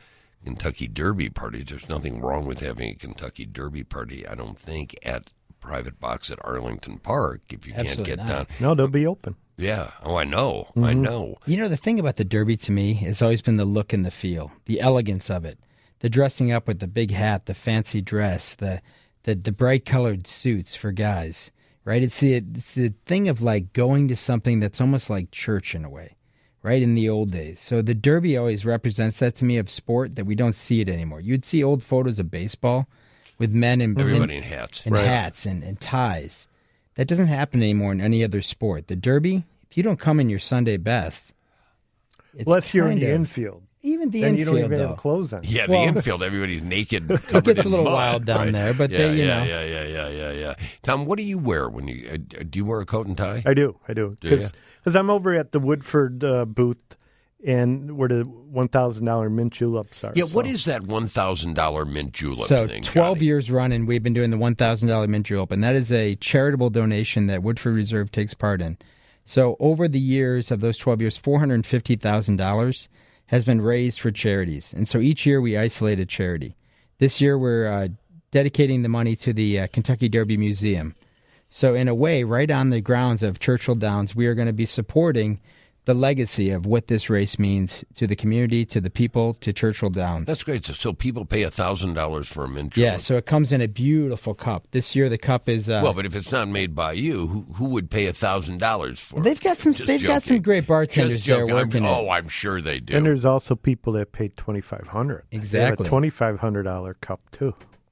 S1: Kentucky Derby parties. There's nothing wrong with having a Kentucky Derby party, I don't think, at Private Box at Arlington Park if you
S2: Absolutely
S1: can't get
S2: not.
S1: down.
S3: No, they'll be open.
S1: Yeah. Oh, I know. I know.
S2: You know, the thing about the Derby to me has always been the look and the feel, the elegance of it, the dressing up with the big hat, the fancy dress, the bright colored suits for guys, right? It's the thing of like going to something that's almost like church in a way, right? In the old days. So the Derby always represents that to me of sport that we don't see it anymore. You'd see old photos of baseball with men in
S1: Everybody in hats.
S2: and hats and ties. That doesn't happen anymore in any other sport. The Derby, if you don't come in your Sunday best, it's
S3: Unless you're in
S2: kind
S3: the
S2: of-
S3: infield.
S2: Even the
S3: Then
S2: infield,
S3: you don't even
S2: though.
S3: have clothes on.
S1: Yeah,
S2: Well-
S1: the infield, everybody's naked.
S2: It gets a little wild down there, but
S1: yeah,
S2: they, you
S1: yeah,
S2: know.
S1: yeah. Tom, what do you wear when you do you wear a coat and tie?
S3: I do.
S1: Do ya?
S3: Because I'm over at the Woodford booth, and where the $1,000 mint juleps are.
S1: Yeah, what
S3: so-
S1: is that $1,000 mint julep
S2: So
S1: thing?
S2: 12
S1: Johnny?
S2: years running, we've been doing the $1,000 mint julep, and that is a charitable donation that Woodford Reserve takes part in. So over the years of those 12 years, $450,000 has been raised for charities. And so each year we isolate a charity. This year we're dedicating the money to the Kentucky Derby Museum. So in a way, right on the grounds of Churchill Downs, we are going to be supporting the legacy of what this race means to the community, to the people, to Churchill Downs.
S1: That's great. So people pay $1,000 for a mint julep.
S2: Yeah, so it comes in a beautiful cup. This year the cup is
S1: well, but if it's not made by you, who would pay $1,000 for it?
S2: they've got some
S1: Just
S2: got some
S1: joking.
S2: great bartenders
S1: Just
S2: there
S1: joking.
S2: working it.
S1: I'm sure they do.
S3: And there's also people that paid $2,500.
S2: Exactly.
S3: They have a $2,500 cup too.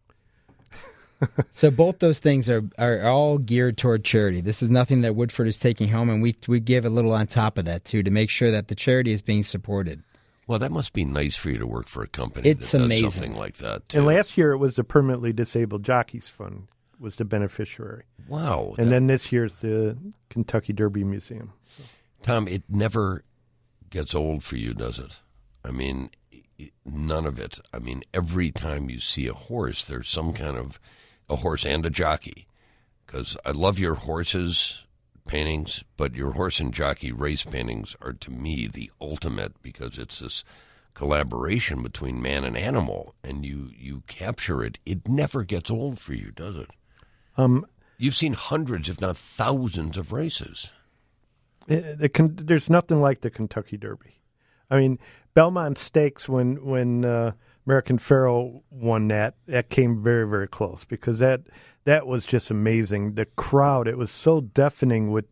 S2: So both those things are all geared toward charity. This is nothing that Woodford is taking home, and we give a little on top of that too to make sure that the charity is being supported.
S1: Well, that must be nice for you to work for a company
S2: It's
S1: that does
S2: amazing.
S1: something like that, too.
S3: And last year it was the Permanently Disabled Jockeys Fund was the beneficiary.
S1: Wow.
S3: And then this year's the Kentucky Derby Museum.
S1: Tom, it never gets old for you, does it? I mean, none of it. I mean, every time you see a horse, there's some kind of a horse and a jockey. Because I love your horses paintings, but your horse and jockey race paintings are, to me, the ultimate, because it's this collaboration between man and animal, and you capture it. It never gets old for you, does it? You've seen hundreds, if not thousands, of races.
S3: There's nothing like the Kentucky Derby. I mean, Belmont Stakes, when American Pharoah won that came very, very close, because that was just amazing. The crowd, it was so deafening with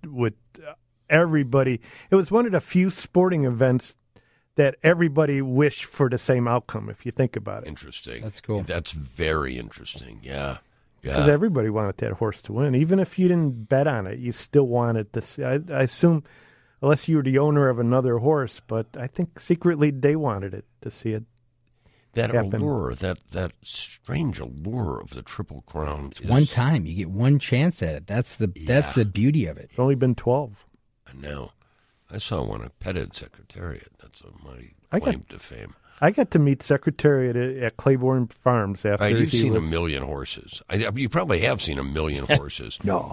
S3: everybody. It was one of the few sporting events that everybody wished for the same outcome, if you think about it.
S1: Interesting.
S2: That's cool.
S1: That's very interesting. Yeah.
S3: Because
S1: Yeah.
S3: everybody wanted that horse to win. Even if you didn't bet on it, you still wanted to see. I assume, unless you were the owner of another horse, but I think secretly they wanted it to see it.
S1: That
S3: happen.
S1: allure, that strange allure of the Triple Crown. Is,
S2: One time, you get one chance at it. That's the beauty of it.
S3: It's only been 12.
S1: I know. I saw one at Pettit Secretariat. That's my
S3: I got-
S1: claim to fame.
S3: I got to meet Secretariat at Claiborne Farms after
S1: Right, you've
S3: he
S1: seen
S3: was...
S1: a million horses. You probably have seen a million horses.
S3: No.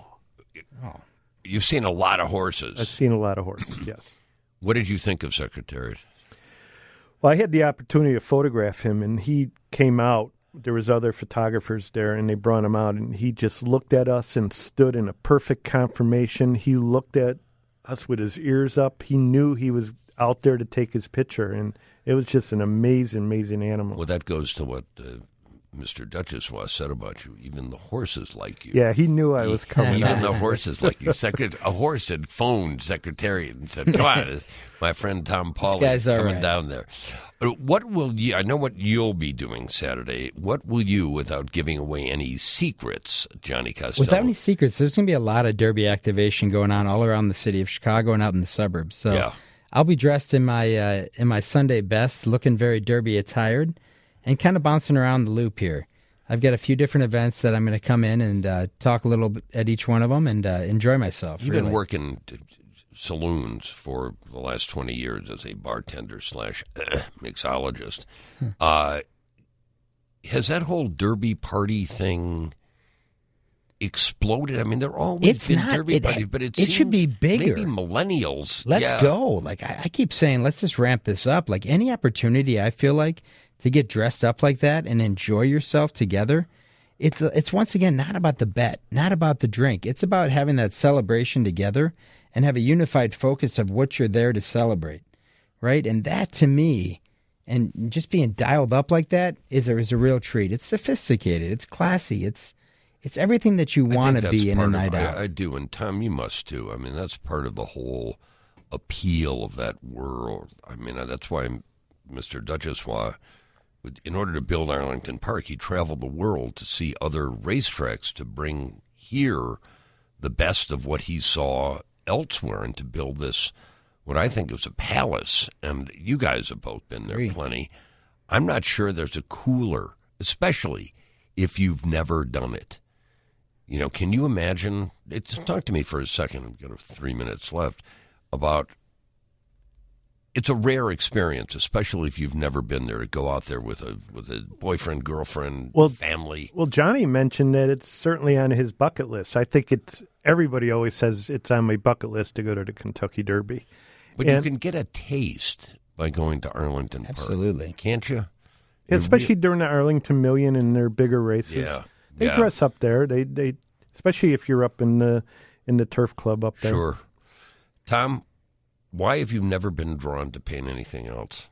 S1: You've seen a lot of
S3: I've
S1: horses.
S3: seen a lot of horses, yes.
S1: What did you think of Secretariat?
S3: Well, I had the opportunity to photograph him, and he came out. There was other photographers there, and they brought him out, and he just looked at us and stood in a perfect conformation. He looked at us with his ears up. He knew he was out there to take his picture, and it was just an amazing, amazing animal.
S1: Well, that goes to what Mr. Duchessois said about you. Even the horses like you.
S3: Yeah, he knew I was coming
S1: Even
S3: out.
S1: the horses like you. A horse had phoned Secretariat and said, "Come on, my friend Tom Pauly
S2: guy's
S1: is
S2: all
S1: coming
S2: right."
S1: down there." What will you? I know what you'll be doing Saturday. What will you, without giving away any secrets, Johnny Costello?
S2: Without any secrets, there's going to be a lot of Derby activation going on all around the city of Chicago and out in the suburbs. So
S1: Yeah.
S2: I'll be dressed in my Sunday best, looking very Derby attired, and kind of bouncing around the loop here. I've got a few different events that I'm going to come in and talk a little bit at each one of them and enjoy myself.
S1: You've
S2: really.
S1: been working saloons for the last 20 years as a bartender / mixologist. Has that whole Derby party thing exploded? I mean, they're always
S2: It's
S1: been
S2: not.
S1: Derby buddies, but it
S2: should be bigger.
S1: Maybe millennials.
S2: Let's go. Like I keep saying, let's just ramp this up. Like any opportunity, I feel like, to get dressed up like that and enjoy yourself together. It's once again not about the bet, not about the drink. It's about having that celebration together and have a unified focus of what you're there to celebrate, right? And that, to me, and just being dialed up like that is a real treat. It's sophisticated. It's classy. It's everything that you want to be in a night out.
S1: I do, and Tom, you must too. I mean, that's part of the whole appeal of that world. I mean, that's why Mr. Duchessois, in order to build Arlington Park, he traveled the world to see other racetracks to bring here the best of what he saw elsewhere and to build this, what I think is a palace. And you guys have both been there plenty. I'm not sure there's a cooler, especially if you've never done it. You know, can you imagine? Talk to me for a second. We've got 3 minutes left about. It's a rare experience, especially if you've never been there, to go out there with a boyfriend, girlfriend, family.
S3: Well, Johnny mentioned that it's certainly on his bucket list. I think everybody always says it's on my bucket list to go to the Kentucky Derby.
S1: But you can get a taste by going to Arlington Park.
S2: Absolutely.
S1: Can't you?
S3: Especially during the Arlington Million and their bigger races.
S1: Yeah.
S3: They dress up there. They especially if you're up in the turf club up there.
S1: Sure. Tom, why have you never been drawn to paint anything else?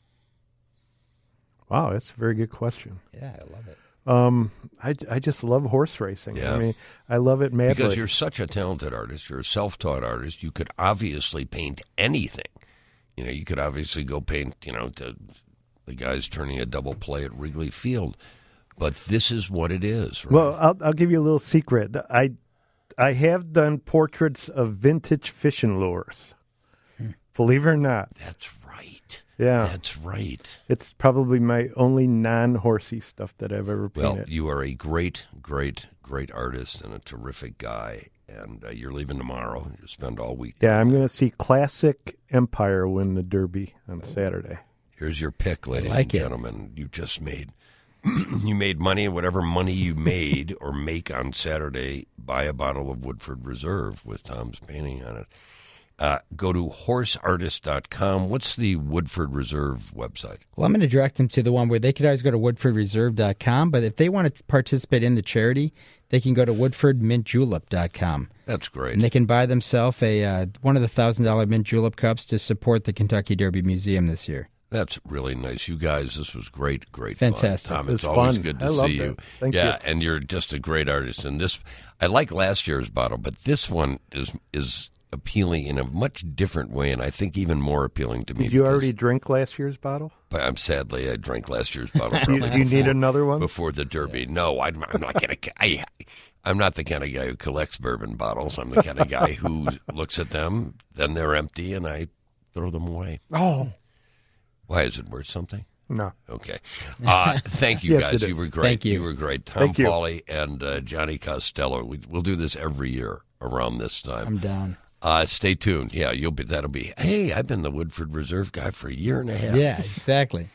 S3: Wow, that's a very good question.
S2: Yeah, I love it.
S3: I just love horse racing.
S1: Yeah.
S3: I mean, I love it madly.
S1: Because you're such a talented artist. You're a self-taught artist. You could obviously paint anything. You know, you could obviously go paint, to the guys turning a double play at Wrigley Field. But this is what it is, right?
S3: Well, I'll give you a little secret. I have done portraits of vintage fishing lures. Believe it or not.
S1: That's right.
S3: Yeah.
S1: That's right.
S3: It's probably my only non-horsey stuff that I've ever painted.
S1: Well, you are a great, great, great artist and a terrific guy. And you're leaving tomorrow. You spend all week.
S3: Yeah, I'm going to see Classic Empire win the Derby on Saturday.
S1: Here's your pick, ladies and gentlemen. You just made you made money, and whatever money you made or make on Saturday, buy a bottle of Woodford Reserve with Tom's painting on it. Go to horseartist.com. What's the Woodford Reserve website?
S2: Well, I'm going to direct them to the one where they could always go to woodfordreserve.com, but if they want to participate in the charity, they can go to woodfordmintjulep.com.
S1: That's great.
S2: And they can buy themselves one of the $1,000 mint julep cups to support the Kentucky Derby Museum this year.
S1: That's really nice. You guys, this was great
S2: Fantastic.
S1: fun. Tom, it's
S3: It was
S1: always
S3: fun.
S1: good to
S3: I loved
S1: see you.
S3: it. Thank you.
S1: Yeah, and you're just a great artist. And this, I like last year's bottle, but this one is appealing in a much different way, and I think even more appealing to me.
S3: Did you already drink last year's bottle?
S1: Sadly, I drank last year's bottle.
S3: Do you need another one?
S1: Before the Derby? No, I'm not going to. I'm not the kind of guy who collects bourbon bottles. I'm the kind of guy who looks at them, then they're empty, and I throw them away.
S3: Oh.
S1: Why, is it worth something?
S3: No.
S1: Okay. Thank you,
S3: Yes,
S1: guys.
S3: it
S1: You
S3: is.
S1: were great.
S2: Thank you.
S1: You were great. Tom
S3: Thank you.
S1: Pauly and Johnny Costello. We'll do this every year around this time.
S2: I'm down.
S1: Stay tuned. Yeah, that'll be. Hey, I've been the Woodford Reserve guy for a year and a half.
S2: Yeah, exactly.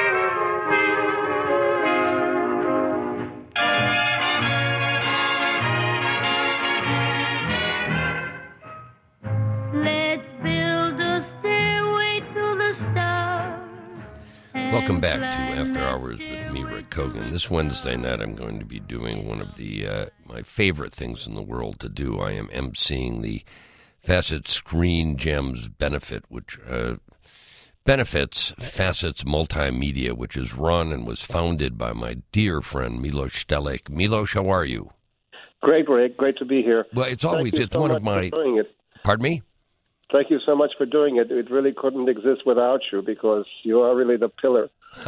S6: Let's build a stairway to the stars.
S1: Welcome back to After Hours with me, Rick Kogan. This Wednesday night, I'm going to be doing one of the my favorite things in the world to do. I am emceeing the Facet Screen Gems benefit, which benefits Facet's Multimedia, which is run and was founded by my dear friend Milos Stelek. Milos, how are you?
S7: Great, Rick. Great to be here.
S1: Well, it's always
S7: Thank you
S1: it's
S7: so
S1: one
S7: much
S1: of my.
S7: for doing it.
S1: Pardon me?
S7: Thank you so much for doing it. It really couldn't exist without you because you are really the pillar.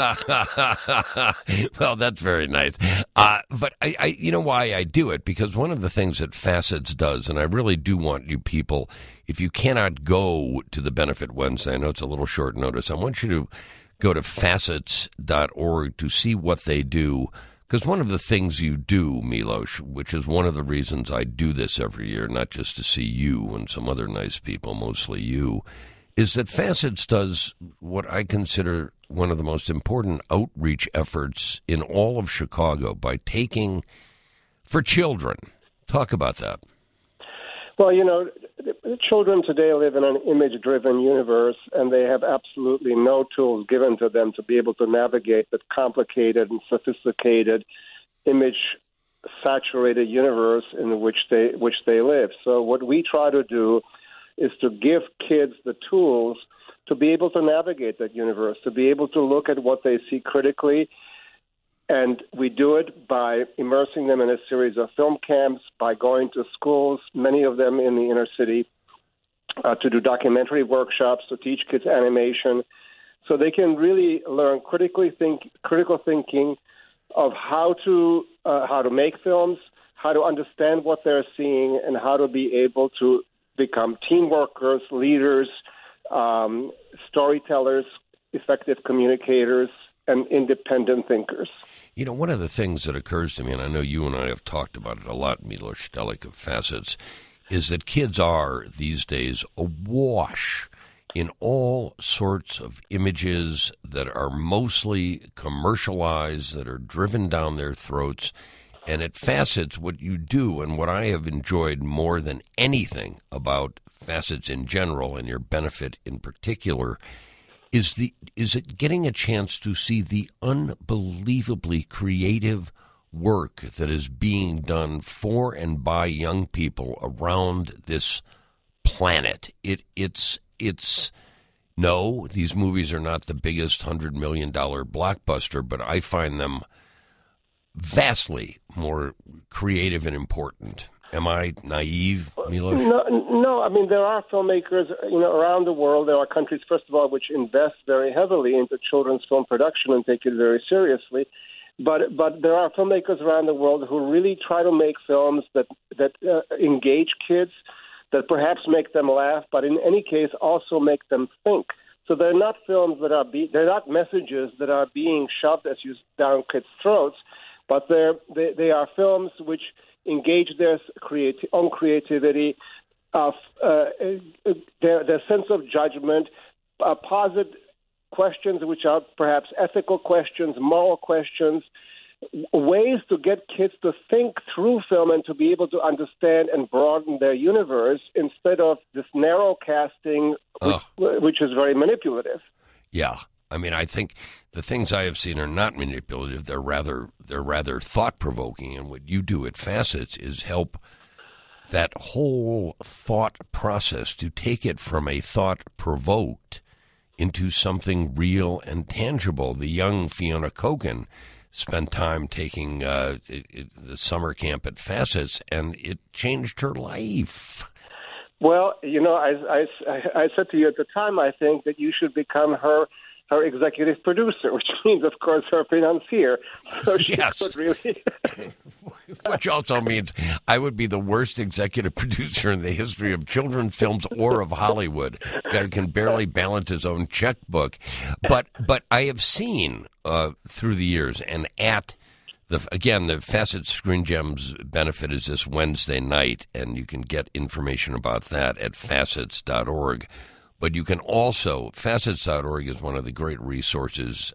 S1: Well, that's very nice. But I you know why I do it? Because one of the things that Facets does, and I really do want you people, if you cannot go to the benefit Wednesday, I know it's a little short notice, I want you to go to facets.org to see what they do. Because one of the things you do, Milos, which is one of the reasons I do this every year, not just to see you and some other nice people, mostly you, is that Facets does what I consider one of the most important outreach efforts in all of Chicago by taking, for children, Talk about that.
S7: Well, children today live in an image-driven universe, and they have absolutely no tools given to them to be able to navigate that complicated and sophisticated image-saturated universe in which they live. So what we try to do is to give kids the tools to be able to navigate that universe, to be able to look at what they see critically. And we do it by immersing them in a series of film camps, by going to schools, many of them in the inner city, to do documentary workshops, to teach kids animation, so they can really learn critical thinking of how to make films, how to understand what they're seeing, and how to be able to become team workers, leaders, storytellers, effective communicators, and independent thinkers.
S1: One of the things that occurs to me, and I know you and I have talked about it a lot, Milos Stelic of Facets, is that kids are, these days, awash in all sorts of images that are mostly commercialized, that are driven down their throats. And at Facets, what you do, and what I have enjoyed more than anything about Facets in general, and your benefit in particular, is it getting a chance to see the unbelievably creative work that is being done for and by young people around this planet. No, these movies are not the biggest $100 million blockbuster, but I find them vastly more creative and important. Am I naive, Milos?
S7: No. I mean, there are filmmakers, around the world. There are countries, first of all, which invest very heavily into children's film production and take it very seriously. But there are filmmakers around the world who really try to make films that engage kids, that perhaps make them laugh, but in any case also make them think. So they're not films they're not messages that are being shoved down kids' throats, but they are films which engage their own creativity, their sense of judgment, posit questions which are perhaps ethical questions, moral questions, ways to get kids to think through film and to be able to understand and broaden their universe instead of this narrow casting, which is very manipulative.
S1: Yeah. I mean, I think the things I have seen are not manipulative. They're rather thought-provoking. And what you do at Facets is help that whole thought process to take it from a thought provoked into something real and tangible. The young Fiona Kogan spent time taking the summer camp at Facets, and it changed her life.
S7: Well, I said to you at the time, I think that you should become her executive producer, which means, of course, her financier. So she could really...
S1: Which also means I would be the worst executive producer in the history of children's films or of Hollywood. Guy can barely balance his own checkbook. But I have seen through the years, and the Facet Screen Gems benefit is this Wednesday night, and you can get information about that at facets.org. But you can also, facets.org is one of the great resources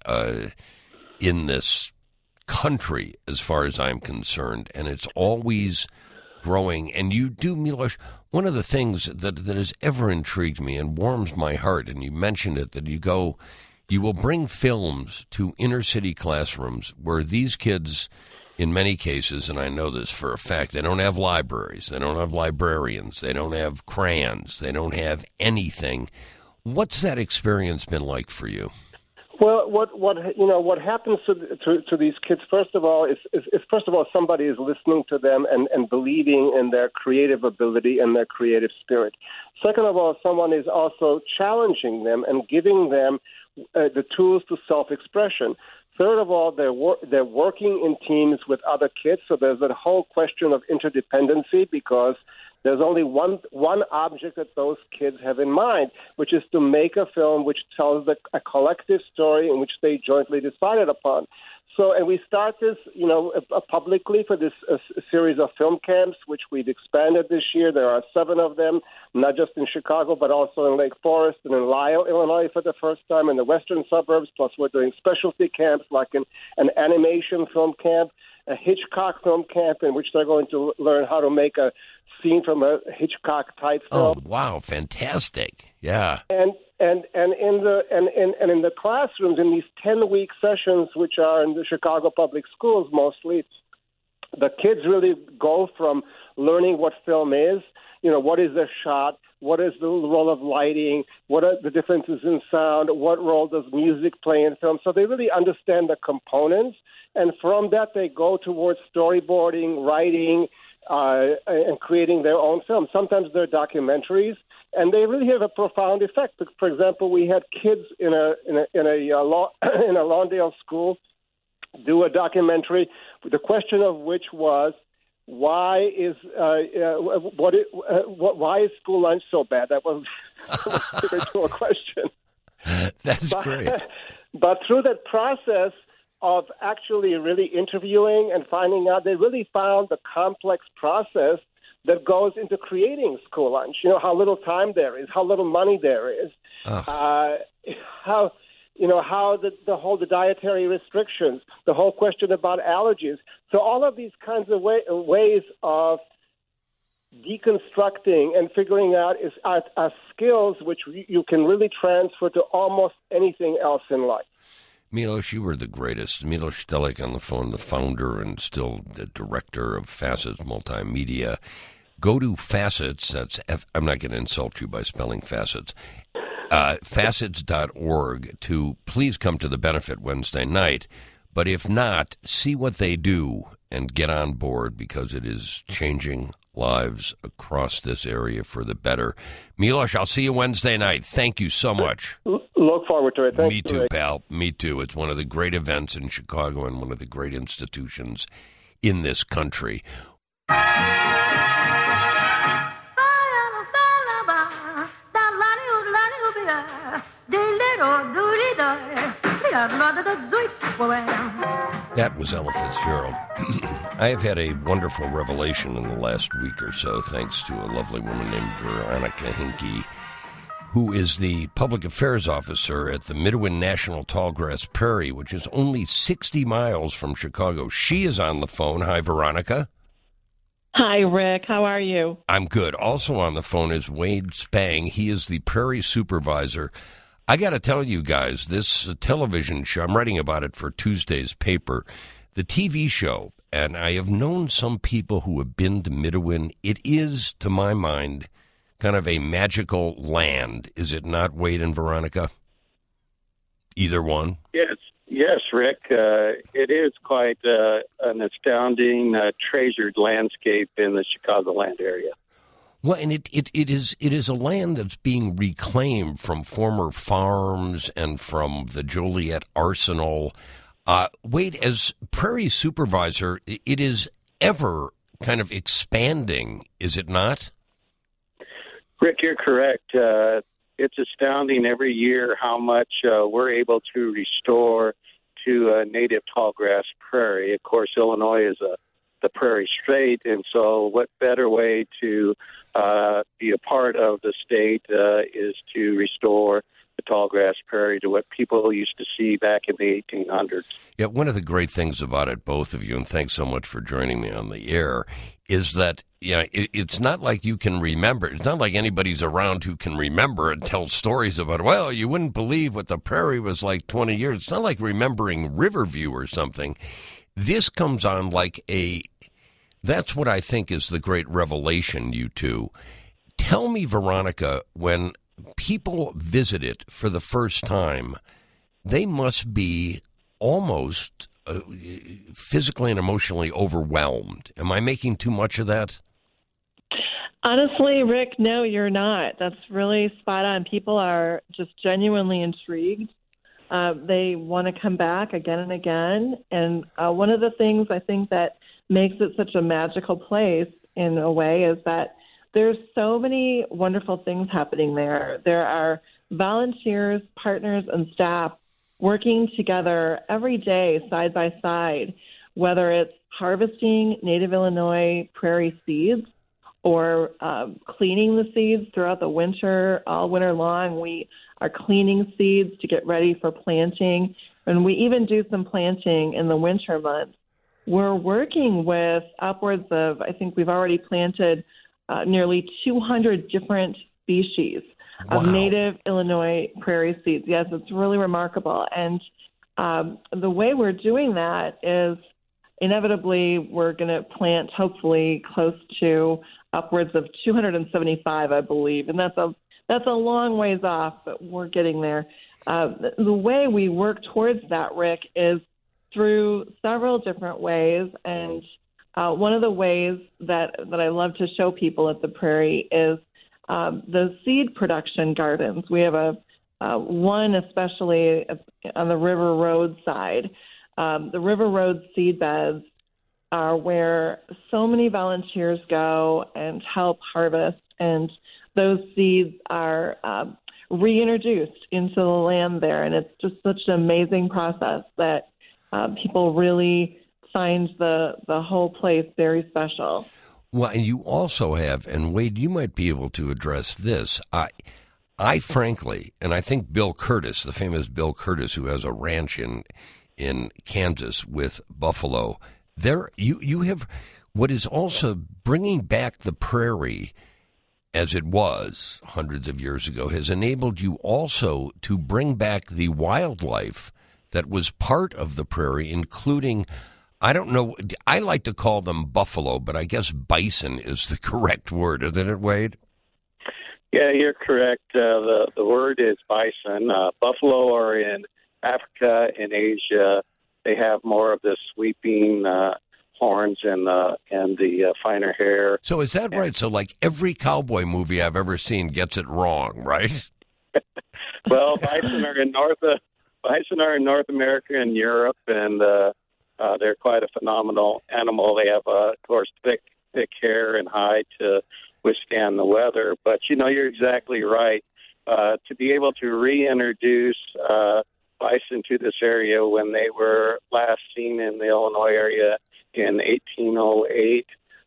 S1: in this country as far as I'm concerned, and it's always growing. And you do, Milos, one of the things that has ever intrigued me and warms my heart, and you mentioned it, that you will bring films to inner city classrooms where these kids, in many cases, and I know this for a fact, they don't have libraries, they don't have librarians, they don't have crayons, they don't have anything. What's that experience been like for you?
S7: Well, what happens to these kids? First of all, is somebody is listening to them and believing in their creative ability and their creative spirit. Second of all, someone is also challenging them and giving them the tools to self-expression. Third of all, they're working in teams with other kids, so there's that whole question of interdependency because There's only one object that those kids have in mind, which is to make a film which tells a collective story in which they jointly decided upon. So, and we start this, publicly for this series of film camps, which we've expanded this year. There are 7 of them, not just in Chicago, but also in Lake Forest and in Lisle, Illinois for the first time, in the western suburbs. Plus, we're doing specialty camps like an animation film camp, a Hitchcock film camp, in which they're going to learn how to make a scene from a Hitchcock-type film.
S1: Oh, wow, fantastic! Yeah.
S7: And in the classrooms, in these 10-week sessions, which are in the Chicago public schools mostly, the kids really go from learning what film is, what is a shot, what is the role of lighting, what are the differences in sound, what role does music play in film. So they really understand the components, and from that they go towards storyboarding, writing, and creating their own films. Sometimes they're documentaries. And they really have a profound effect. For example, we had kids in a Lawndale school do a documentary. The question of which was, why is school lunch so bad? That was the original question.
S1: That's great.
S7: But through that process of actually really interviewing and finding out, they really found the complex process that goes into creating school lunch. How little time there is, how little money there is, how the dietary restrictions, the whole question about allergies. So all of these kinds of ways of deconstructing and figuring out are skills which you can really transfer to almost anything else in life.
S1: Milos, you were the greatest. Milos Stelik on the phone, the founder and still the director of Facets Multimedia. Go to Facets, I'm not going to insult you by spelling Facets, facets.org to please come to the benefit Wednesday night. But if not, see what they do and get on board because it is changing lives across this area for the better. Milos, I'll see you Wednesday night. Thank you so much.
S7: Look forward to it. Thank you.
S1: Me too, pal. Me too. It's one of the great events in Chicago and one of the great institutions in this country. That was Ella Fitzgerald. I have had a wonderful revelation in the last week or so, thanks to a lovely woman named Veronica Hinke, who is the public affairs officer at the Midwin National Tallgrass Prairie, which is only 60 miles from Chicago. She is on the phone. Hi, Veronica.
S8: Hi, Rick. How are you?
S1: I'm good. Also on the phone is Wade Spang. He is the Prairie Supervisor. I got to tell you guys, this television show, I'm writing about it for Tuesday's paper, the TV show, and I have known some people who have been to Midwin. It is, to my mind, kind of a magical land, is it not, Wade and Veronica? Either one?
S9: Yes, Rick. It is quite an astounding, treasured landscape in the Chicagoland area.
S1: Well, and it is a land that's being reclaimed from former farms and from the Joliet Arsenal. Wade, as Prairie Supervisor, it is ever kind of expanding, is it not?
S9: Rick, you're correct. It's astounding every year how much we're able to restore to native tallgrass prairie. Of course, Illinois is the prairie state, and so what better way to be a part of the state is to restore the tallgrass prairie to what people used to see back in the 1800s.
S1: Yeah, one of the great things about it, both of you, and thanks so much for joining me on the air, is that it's not like you can remember. It's not like anybody's around who can remember and tell stories about, well, you wouldn't believe what the prairie was like 20 years. It's not like remembering Riverview or something. This comes on like that's what I think is the great revelation, you two. Tell me, Veronica, when people visit it for the first time, they must be almost physically and emotionally overwhelmed. Am I making too much of that?
S8: Honestly, Rick, no, you're not. That's really spot on. People are just genuinely intrigued. They want to come back again and again. And one of the things I think that makes it such a magical place in a way is that there's so many wonderful things happening there. There are volunteers, partners, and staff working together every day, side by side, whether it's harvesting native Illinois prairie seeds or cleaning the seeds throughout the winter. All winter long, we are cleaning seeds to get ready for planting, and we even do some planting in the winter months. We're working with upwards of, I think we've already planted nearly 200 different species of native Illinois prairie seeds. Yes, it's really remarkable. And the way we're doing that is inevitably we're going to plant hopefully close to upwards of 275, I believe. And that's a long ways off, but we're getting there. The way we work towards that, Rick, is through several different ways. And one of the ways that I love to show people at the Prairie is the seed production gardens. We have one especially on the River Road side. The River Road seed beds are where so many volunteers go and help harvest, and those seeds are reintroduced into the land there. And it's just such an amazing process that people really find the whole place very special.
S1: Well, and you also have, and Wade, you might be able to address this. I frankly, and I think Bill Curtis, the famous Bill Curtis, who has a ranch in Kansas with buffalo, you have what is also bringing back the prairie as it was hundreds of years ago, has enabled you also to bring back the wildlife that was part of the prairie, including, I don't know, I like to call them buffalo, but I guess bison is the correct word, isn't it, Wade?
S9: Yeah, you're correct. The word is bison. Buffalo are in Africa and Asia. They have more of the sweeping horns and the finer hair.
S1: So is that right? So like every cowboy movie I've ever seen gets it wrong, right?
S9: Well, bison are in North America and Europe, and they're quite a phenomenal animal. They have, of course, thick hair and hide to withstand the weather. But, you're exactly right. To be able to reintroduce bison to this area when they were last seen in the Illinois area in 1808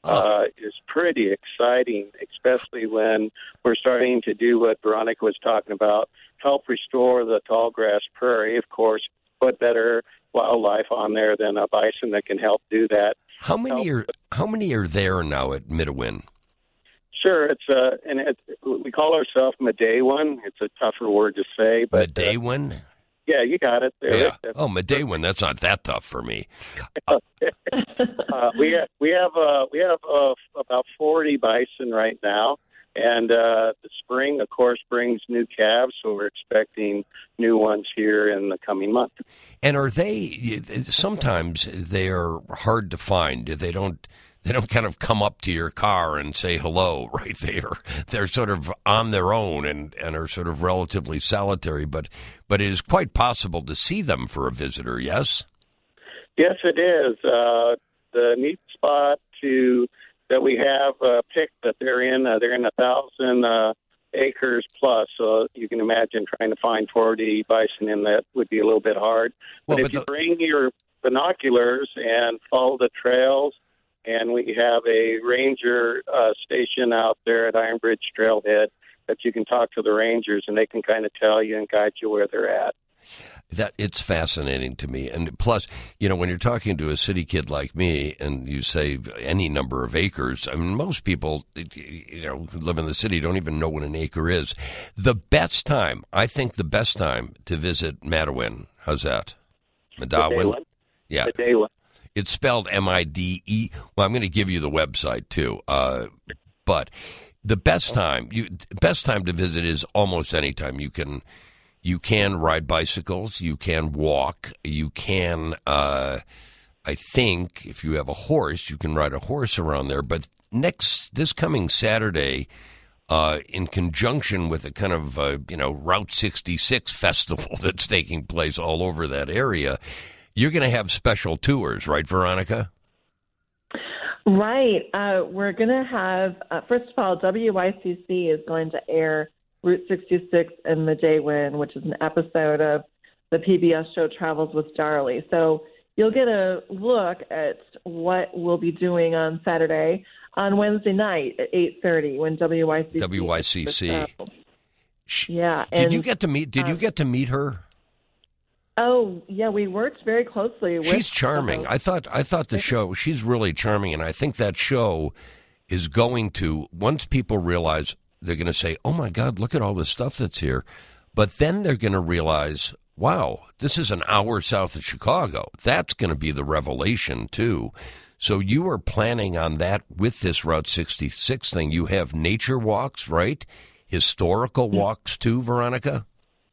S9: is pretty exciting, especially when we're starting to do what Veronica was talking about, help restore the tall grass prairie, of course, put better wildlife on there than a bison that can help do that.
S1: How many are there now at Midwin?
S9: Sure, we call ourselves Midwin. It's a tougher word to say, but
S1: Midwin?
S9: Yeah, you got it there.
S1: Yeah. Oh, Midwin, that's not that tough for me.
S9: We have about 40 bison right now, and the spring, of course, brings new calves, so we're expecting new ones here in the coming month.
S1: And are they? Sometimes they are hard to find. They don't kind of come up to your car and say hello, right? They're sort of on their own and are sort of relatively solitary, but it is quite possible to see them for a visitor, yes?
S9: Yes, it is. The neat spot that we have picked that they're in 1,000 acres plus, so you can imagine trying to find 40 bison in that would be a little bit hard. But if you bring your binoculars and follow the trails, and we have a ranger station out there at Iron Bridge Trailhead that you can talk to the rangers, and they can kind of tell you and guide you where they're at.
S1: That it's fascinating to me. And plus, when you're talking to a city kid like me and you say any number of acres, I mean, most people, who live in the city don't even know what an acre is. I think the best time to visit Midwin, how's that? Midwin? Yeah.
S9: Midwin.
S1: It's spelled M-I-D-E. Well, I'm going to give you the website too. But the best time to visit is almost any time. You can ride bicycles. You can walk. You can, I think, if you have a horse, you can ride a horse around there. But this coming Saturday, in conjunction with a kind of Route 66 festival that's taking place all over that area, you're going to have special tours, right, Veronica?
S8: Right. We're going to have, first of all, WYCC is going to air Route 66 in Midday-Win, which is an episode of the PBS show Travels with Darlie. So you'll get a look at what we'll be doing on Saturday, on Wednesday night at 8:30 when WYCC. Yeah.
S1: Did you get to meet her?
S8: Oh, yeah, we worked very closely with.
S1: She's charming. I thought the show, she's really charming, and I think that show is going to, once people realize, they're going to say, "Oh my God, look at all this stuff that's here." But then they're going to realize, wow, this is an hour south of Chicago. That's going to be the revelation too. So you are planning on that with this Route 66 thing. You have nature walks, right? Historical walks too, Veronica?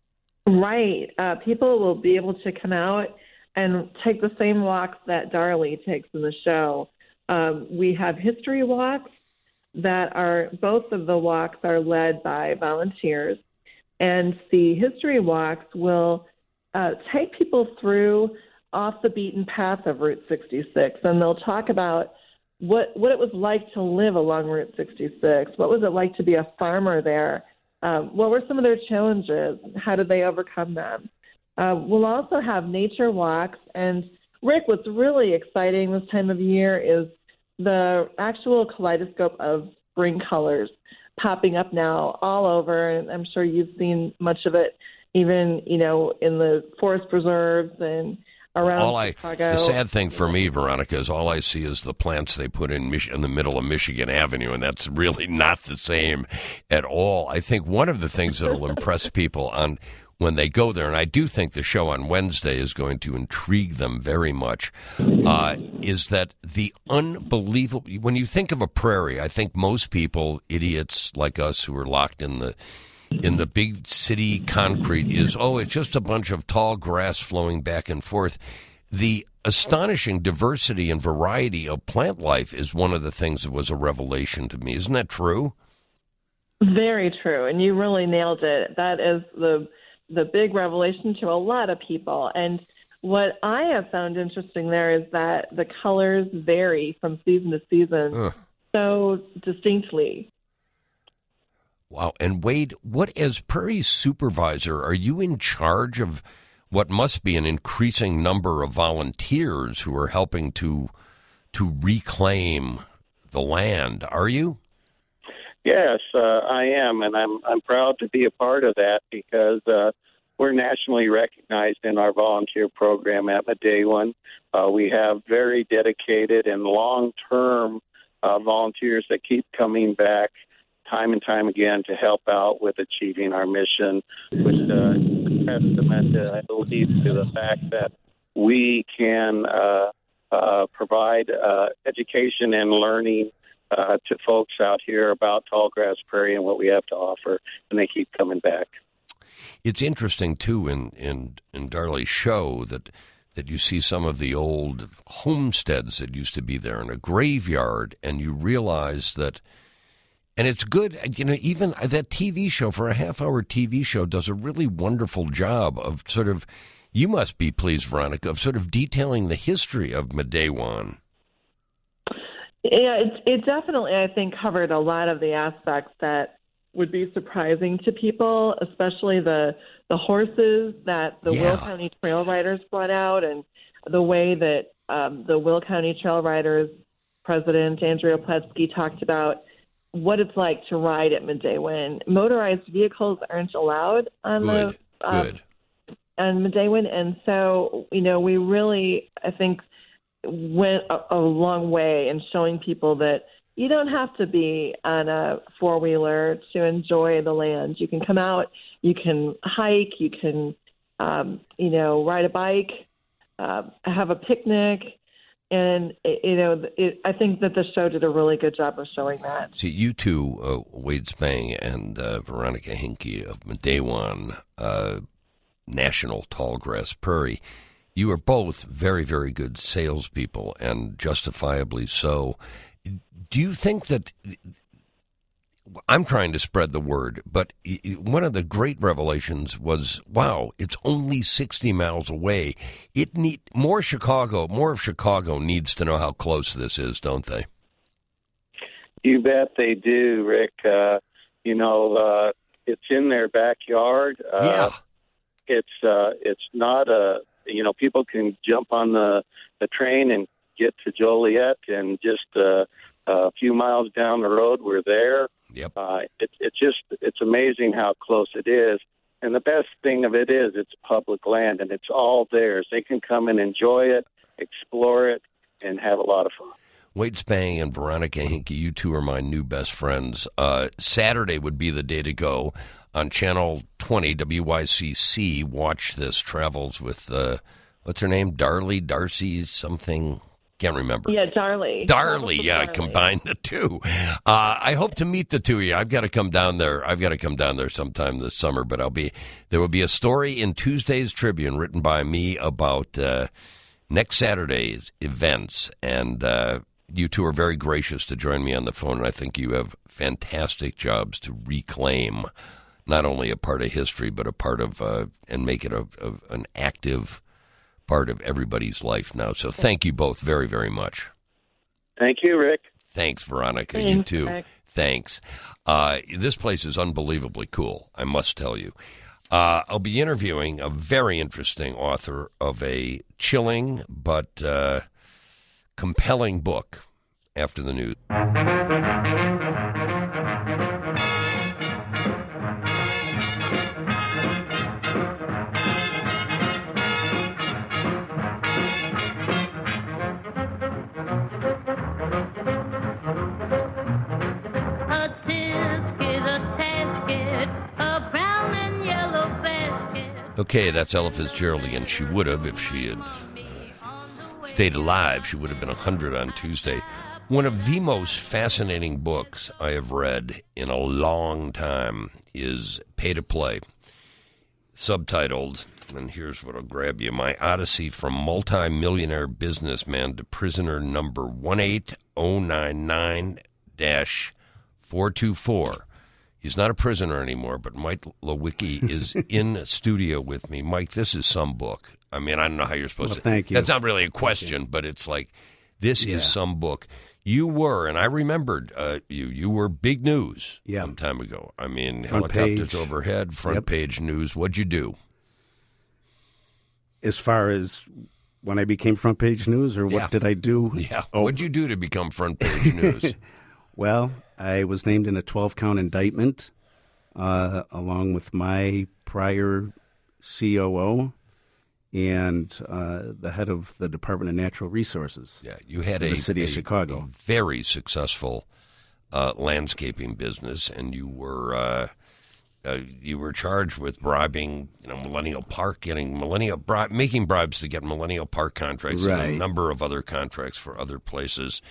S8: Right. People will be able to come out and take the same walks that Darlie takes in the show. We have history walks that are, both of the walks are led by volunteers. And the history walks will take people through off the beaten path of Route 66. And they'll talk about what it was like to live along Route 66. What was it like to be a farmer there? What were some of their challenges? How did they overcome them? We'll also have nature walks. And, Rick, what's really exciting this time of year is the actual kaleidoscope of spring colors popping up now all over. And I'm sure you've seen much of it, even, in the forest preserves and around Chicago.
S1: The sad thing for me, Veronica, is all I see is the plants they put in the middle of Michigan Avenue, and that's really not the same at all. I think one of the things that will impress people on when they go there, and I do think the show on Wednesday is going to intrigue them very much, is that the unbelievable, when you think of a prairie, I think most people, idiots like us who are locked in the big city concrete is, it's just a bunch of tall grass flowing back and forth. The astonishing diversity and variety of plant life is one of the things that was a revelation to me. Isn't that true?
S8: Very true. And you really nailed it. That is the big revelation to a lot of people. And what I have found interesting there is that the colors vary from season to season so distinctly.
S1: Wow. And Wade, what, as Prairie Supervisor, are you in charge of what must be an increasing number of volunteers who are helping to reclaim the land? Are you?
S9: Yes, I am, and I'm proud to be a part of that because we're nationally recognized in our volunteer program at Midday-Win. We have very dedicated and long-term volunteers that keep coming back time and time again to help out with achieving our mission, which is a testament, I believe, to the fact that we can provide education and learning to folks out here about Tallgrass Prairie and what we have to offer, and they keep coming back.
S1: It's interesting, too, in Darlie's show that you see some of the old homesteads that used to be there in a graveyard, and you realize that. And it's good, even that TV show, for a half-hour TV show, does a really wonderful job of sort of, you must be pleased, Veronica, of sort of detailing the history of Midday-Win.
S8: Yeah, it definitely, I think, covered a lot of the aspects that would be surprising to people, especially the horses that the Will County Trail Riders brought out, and the way that the Will County Trail Riders President Andrea Pletsky talked about what it's like to ride at Midday-Win. Motorized vehicles aren't allowed on Midday-Win, and so we really, I think, went a long way in showing people that you don't have to be on a four-wheeler to enjoy the land. You can come out, you can hike, you can ride a bike, have a picnic. And, I think that the show did a really good job of showing that.
S1: See, you two, Wade Spang and Veronica Hinke of Midday-Win National Tallgrass Prairie, you are both very, very good salespeople, and justifiably so. Do you think that, I'm trying to spread the word, but one of the great revelations was, wow, it's only 60 miles away. More of Chicago needs to know how close this is, don't they?
S9: You bet they do, Rick. It's in their backyard. It's not people can jump on the train and get to Joliet, and just a few miles down the road, we're there.
S1: Yep.
S9: It's amazing how close it is. And the best thing of it is it's public land, and it's all theirs. They can come and enjoy it, explore it, and have a lot of fun.
S1: Wade Spang and Veronica Hinkey, you two are my new best friends. Saturday would be the day to go. On Channel 20, WYCC, watch this. Travels with, what's her name? Darcy something. Can't remember.
S8: Yeah, Darley.
S1: Darley, I combined the two. I hope to meet the two of you. I've got to come down there. Sometime this summer, but there will be a story in Tuesday's Tribune written by me about next Saturday's events, and you two are very gracious to join me on the phone, and I think you have fantastic jobs to reclaim not only a part of history, but a part of, and make it an active part of everybody's life now. So thank you both very, very much.
S9: Thank you, Rick.
S1: Thanks, Veronica.
S8: Thanks,
S1: you too.
S8: Rick.
S1: Thanks. This place is unbelievably cool, I must tell you. I'll be interviewing a very interesting author of a chilling but compelling book after the news. Okay, that's Ella Fitzgerald again. She would have, if she had stayed alive, she would have been 100 on Tuesday. One of the most fascinating books I have read in a long time is Pay to Play, subtitled, and here's what will grab you, My Odyssey from Multi-Millionaire Businessman to Prisoner Number 18099-424. He's not a prisoner anymore, but Mike Lewicki is in studio with me. Mike, this is some book. I mean, I don't know how you're supposed to.
S10: Thank you.
S1: That's not really a question, but it's like, this is some book. You were, and I remembered you were big news some time ago. I mean,
S10: front
S1: helicopters
S10: page.
S1: Overhead, front page news. What'd you do?
S10: As far as when I became front page news, or what did I do?
S1: Yeah. What'd you do to become front page news?
S10: Well, I was named in a 12-count indictment along with my prior COO and the head of the Department of Natural Resources.
S1: Yeah, you had
S10: the city of Chicago.
S1: A very successful landscaping business, and you were charged with bribing, Millennial Park, making bribes to get Millennial Park contracts and a number of other contracts for other places.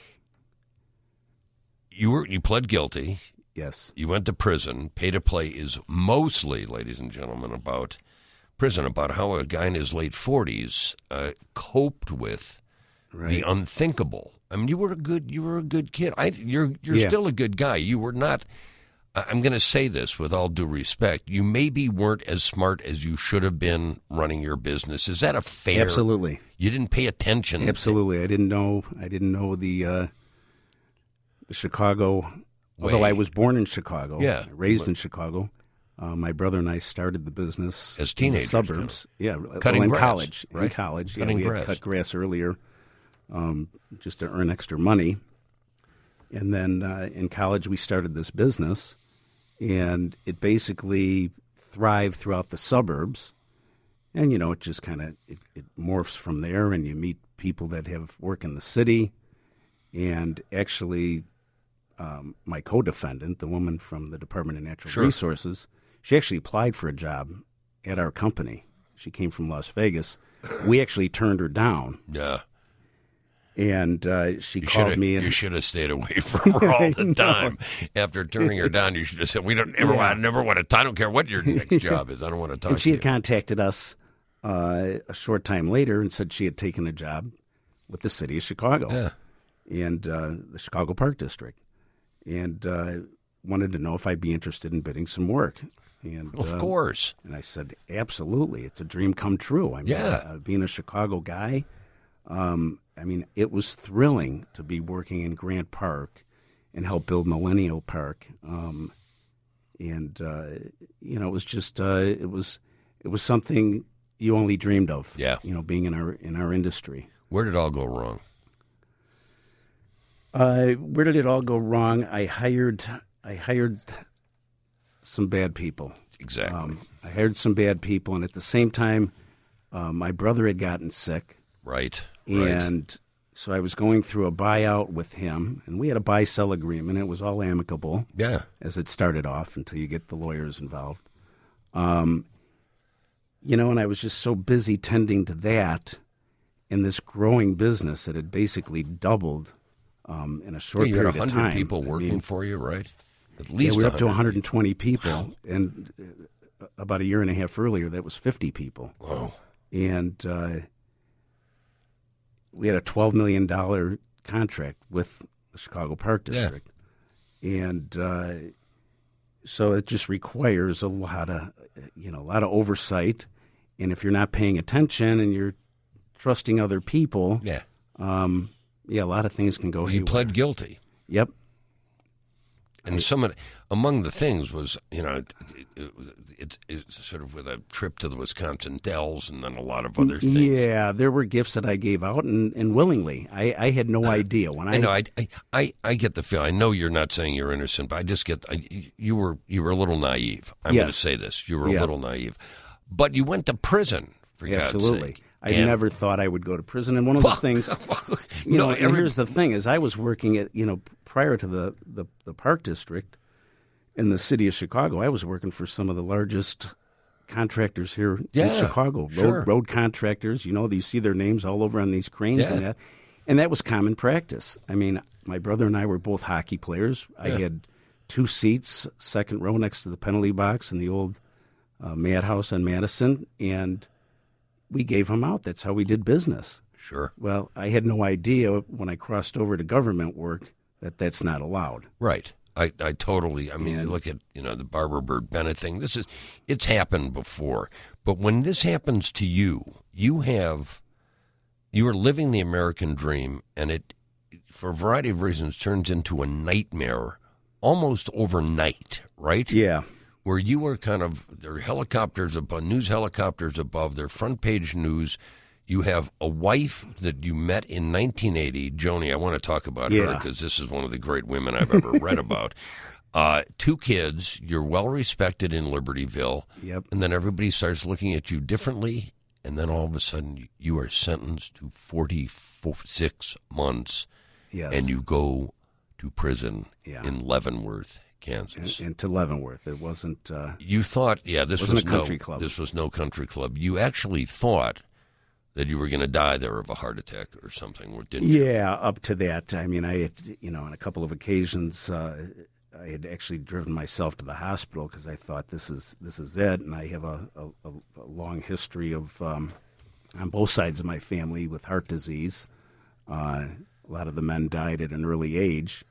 S1: You pled guilty.
S10: Yes.
S1: You went to prison. Pay to Play is mostly, ladies and gentlemen, about prison, about how a guy in his late 40s coped with the unthinkable. I mean, you were a good kid. You're still a good guy. You were not. I'm going to say this with all due respect. You maybe weren't as smart as you should have been running your business. Is that a fair?
S10: Absolutely.
S1: You didn't pay attention.
S10: Absolutely. I didn't know the Chicago. Although I was born in Chicago, raised in Chicago. My brother and I started the business
S1: as teenagers,
S10: in the suburbs.
S1: Cutting grass,
S10: college.
S1: right?
S10: In college,
S1: cutting
S10: we
S1: grass.
S10: had cut grass earlier, just to earn extra money. And then in college, we started this business, and it basically thrived throughout the suburbs. And it just kind of it morphs from there, and you meet people that have work in the city, and actually. My co-defendant, the woman from the Department of Natural Resources, she actually applied for a job at our company. She came from Las Vegas. We actually turned her down.
S1: Yeah.
S10: And she called me.
S1: You should have stayed away from her all the time. After turning her down, you should have said, I never want to, I don't care what your next job is. I don't want to talk to you.
S10: And she had contacted us a short time later and said she had taken a job with the city of Chicago and the Chicago Park District. And wanted to know if I'd be interested in bidding some work. And
S1: of course.
S10: And I said, absolutely. It's a dream come true. I mean, being a Chicago guy, it was thrilling to be working in Grant Park and helped build Millennial Park. It was just it was something you only dreamed of.
S1: Yeah.
S10: Being in our industry.
S1: Where did it all go wrong?
S10: Where did it all go wrong? I hired some bad people.
S1: Exactly.
S10: I hired some bad people, and at the same time, my brother had gotten sick.
S1: Right.
S10: And so I was going through a buyout with him, and we had a buy-sell agreement. It was all amicable.
S1: Yeah.
S10: As it started off until you get the lawyers involved. And I was just so busy tending to that in this growing business that had basically doubled in a short period of time.
S1: You had 100 people working for you, right? At least
S10: we were up to 120
S1: people.
S10: people, and about a year and a half earlier, that was 50 people.
S1: Wow.
S10: And we had a $12 million contract with the Chicago Park District. Yeah. And so it just requires a lot of oversight. And if you're not paying attention and you're trusting other people, a lot of things can go haywire.
S1: You pled guilty.
S10: Yep.
S1: And among the things was, it's sort of with a trip to the Wisconsin Dells and then a lot of other things.
S10: Yeah, there were gifts that I gave out and willingly. I had no idea when I
S1: know. I get the feel. I know you're not saying you're innocent, but I just get you were a little naive. I'm going to say this. You were a little naive, but you went to prison for God's sake.
S10: I never thought I would go to prison. And one of the things, here's the thing, is I was working at, prior to the Park District in the city of Chicago, I was working for some of the largest contractors here in Chicago, road contractors. You see their names all over on these cranes and that. And that was common practice. I mean, my brother and I were both hockey players. I had 2 seats, second row next to the penalty box in the old Madhouse on Madison, and we gave them out. That's how we did business.
S1: Sure.
S10: Well, I had no idea when I crossed over to government work that that's not allowed.
S1: Right. I totally. I mean, look at the Barbara Bird Bennett thing. It's happened before, but when this happens to you, you are living the American dream, and it, for a variety of reasons, turns into a nightmare almost overnight. Right.
S10: Yeah.
S1: Where you were there are helicopters above, news helicopters above, they're front page news. You have a wife that you met in 1980. Joni, I want to talk about her because this is one of the great women I've ever read about. 2 kids. You're well respected in Libertyville.
S10: Yep.
S1: And then everybody starts looking at you differently. And then all of a sudden you are sentenced to 46 months.
S10: Yes.
S1: And you go to prison in Leavenworth, Kansas.
S10: And to Leavenworth. It wasn't...
S1: you thought, this was
S10: a country club.
S1: This was no country club. You actually thought that you were going to die there of a heart attack or something, didn't you?
S10: Yeah, up to that. I mean, I had, on a couple of occasions, I had actually driven myself to the hospital because I thought this is it. And I have a long history of, on both sides of my family, with heart disease. A lot of the men died at an early age.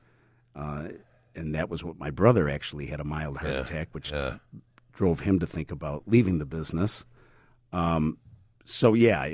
S10: And that was what my brother actually had, a mild heart attack, which drove him to think about leaving the business. So,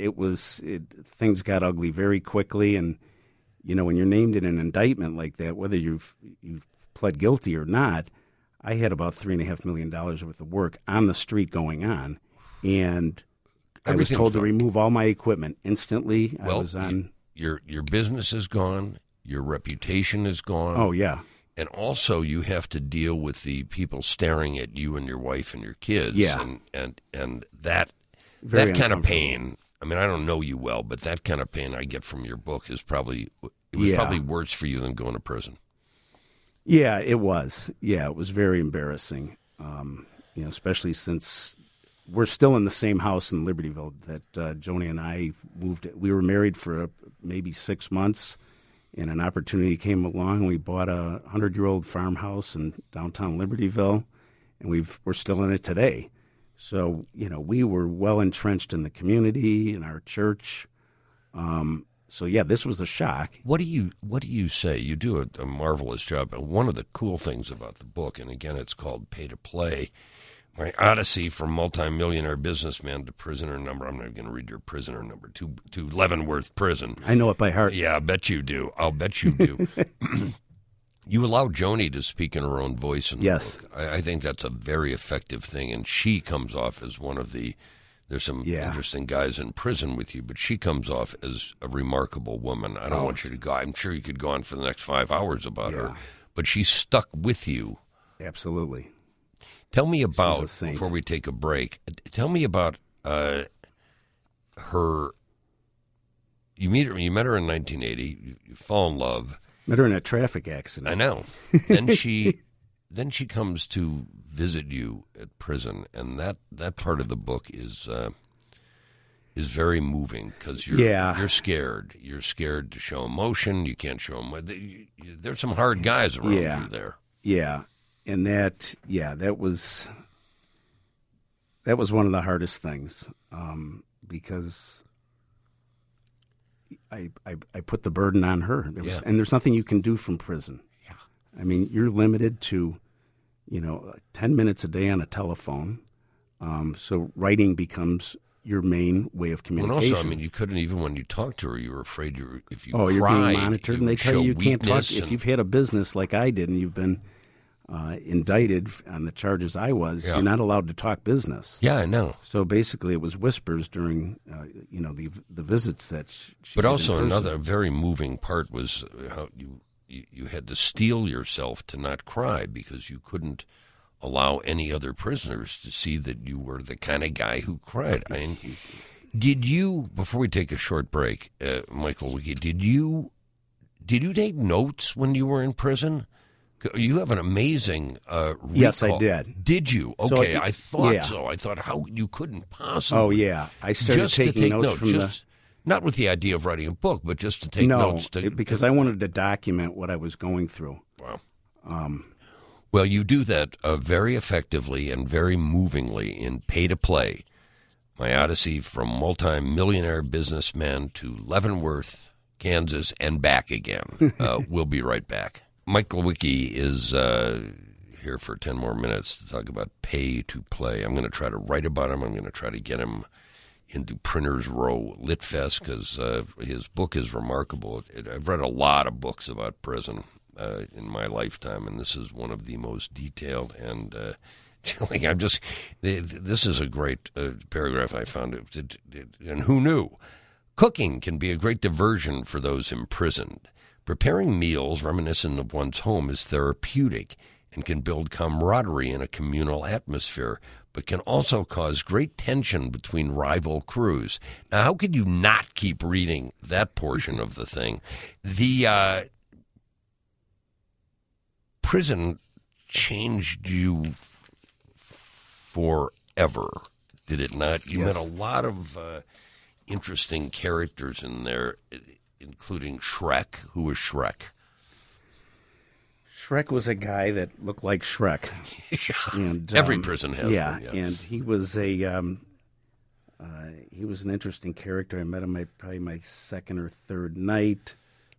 S10: things got ugly very quickly. And, when you're named in an indictment like that, whether you've pled guilty or not, I had about $3.5 million worth of work on the street going on. And I was told to remove all my equipment instantly.
S1: Well,
S10: I was on.
S1: Your business is gone. Your reputation is gone.
S10: Oh, yeah.
S1: And also you have to deal with the people staring at you and your wife and your kids.
S10: Yeah.
S1: And that kind of pain, I mean, I don't know you well, but that kind of pain I get from your book is probably worse for you than going to prison.
S10: Yeah, it was. Yeah, it was very embarrassing, especially since we're still in the same house in Libertyville that Joni and I moved. We were married for maybe 6 months, and an opportunity came along, and we bought a 100-year-old farmhouse in downtown Libertyville, and we're still in it today. So, we were well entrenched in the community, in our church. This was a shock.
S1: What do you say? You do a marvelous job. And one of the cool things about the book, and again, it's called Pay to Play, my odyssey from multimillionaire businessman to prisoner number. I'm not going to read your prisoner number to Leavenworth Prison.
S10: I know it by heart.
S1: Yeah, I bet you do. I'll bet you do. You allow Joni to speak in her own voice in the
S10: Yes.
S1: book. I think that's a very effective thing, and she comes off as one of the. There's some interesting guys in prison with you, but she comes off as a remarkable woman. I don't want you to go. I'm sure you could go on for the next 5 hours about her, but she stuck with you.
S10: Absolutely.
S1: Tell me about, before we take a break, tell me about her. You met her in 1980. You fall in love.
S10: Met her in a traffic accident.
S1: I know. Then she comes to visit you at prison, and that part of the book is very moving because you're scared. You're scared to show emotion. You can't show them. There's some hard guys around you there.
S10: Yeah, and that was one of the hardest things because I put the burden on her. And there's nothing you can do from prison. Yeah. I mean, you're limited to, 10 minutes a day on a telephone. So writing becomes your main way of communication.
S1: And also, I mean, you couldn't, even when you talked to her, you were afraid if you cried,
S10: you're being monitored, and they tell you can't talk. If you've had a business like I did and you've been indicted on the charges I was, you're not allowed to talk business.
S1: Yeah, I know.
S10: So basically, it was whispers during, the visits that she
S1: But
S10: did
S1: also
S10: in person.
S1: another very moving part was how you had to steel yourself to not cry because you couldn't allow any other prisoners to see that you were the kind of guy who cried. I mean, did you, before we take a short break, Michael Wiki, did you take notes when you were in prison? You have an amazing recall.
S10: Yes, I did.
S1: Did you? Okay, I thought so. I thought how you couldn't possibly.
S10: Oh, yeah. I started taking notes from the...
S1: Not with the idea of writing a book, but just to take notes.
S10: Because I wanted to document what I was going through.
S1: Wow. Well, you do that very effectively and very movingly in Pay to Play, my odyssey from multi-millionaire businessman to Leavenworth, Kansas, and back again. We'll be right back. Michael Wiki is here for 10 more minutes to talk about Pay to Play. I'm going to try to write about him. I'm going to try to get him into Printers Row Lit Fest because his book is remarkable. I've read a lot of books about prison in my lifetime, and this is one of the most detailed and chilling. This is a great paragraph I found. And who knew? Cooking can be a great diversion for those imprisoned. Preparing meals reminiscent of one's home is therapeutic and can build camaraderie in a communal atmosphere, but can also cause great tension between rival crews. Now, how could you not keep reading that portion of the thing? The prison changed you forever, did it not? You met a lot of interesting characters in there, including Shrek. Who was Shrek?
S10: Shrek was a guy that looked like Shrek. And,
S1: every prison has one. Yeah,
S10: and he was he was an interesting character. I met him probably my second or third night.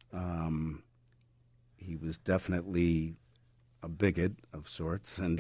S10: He was definitely a bigot of sorts, and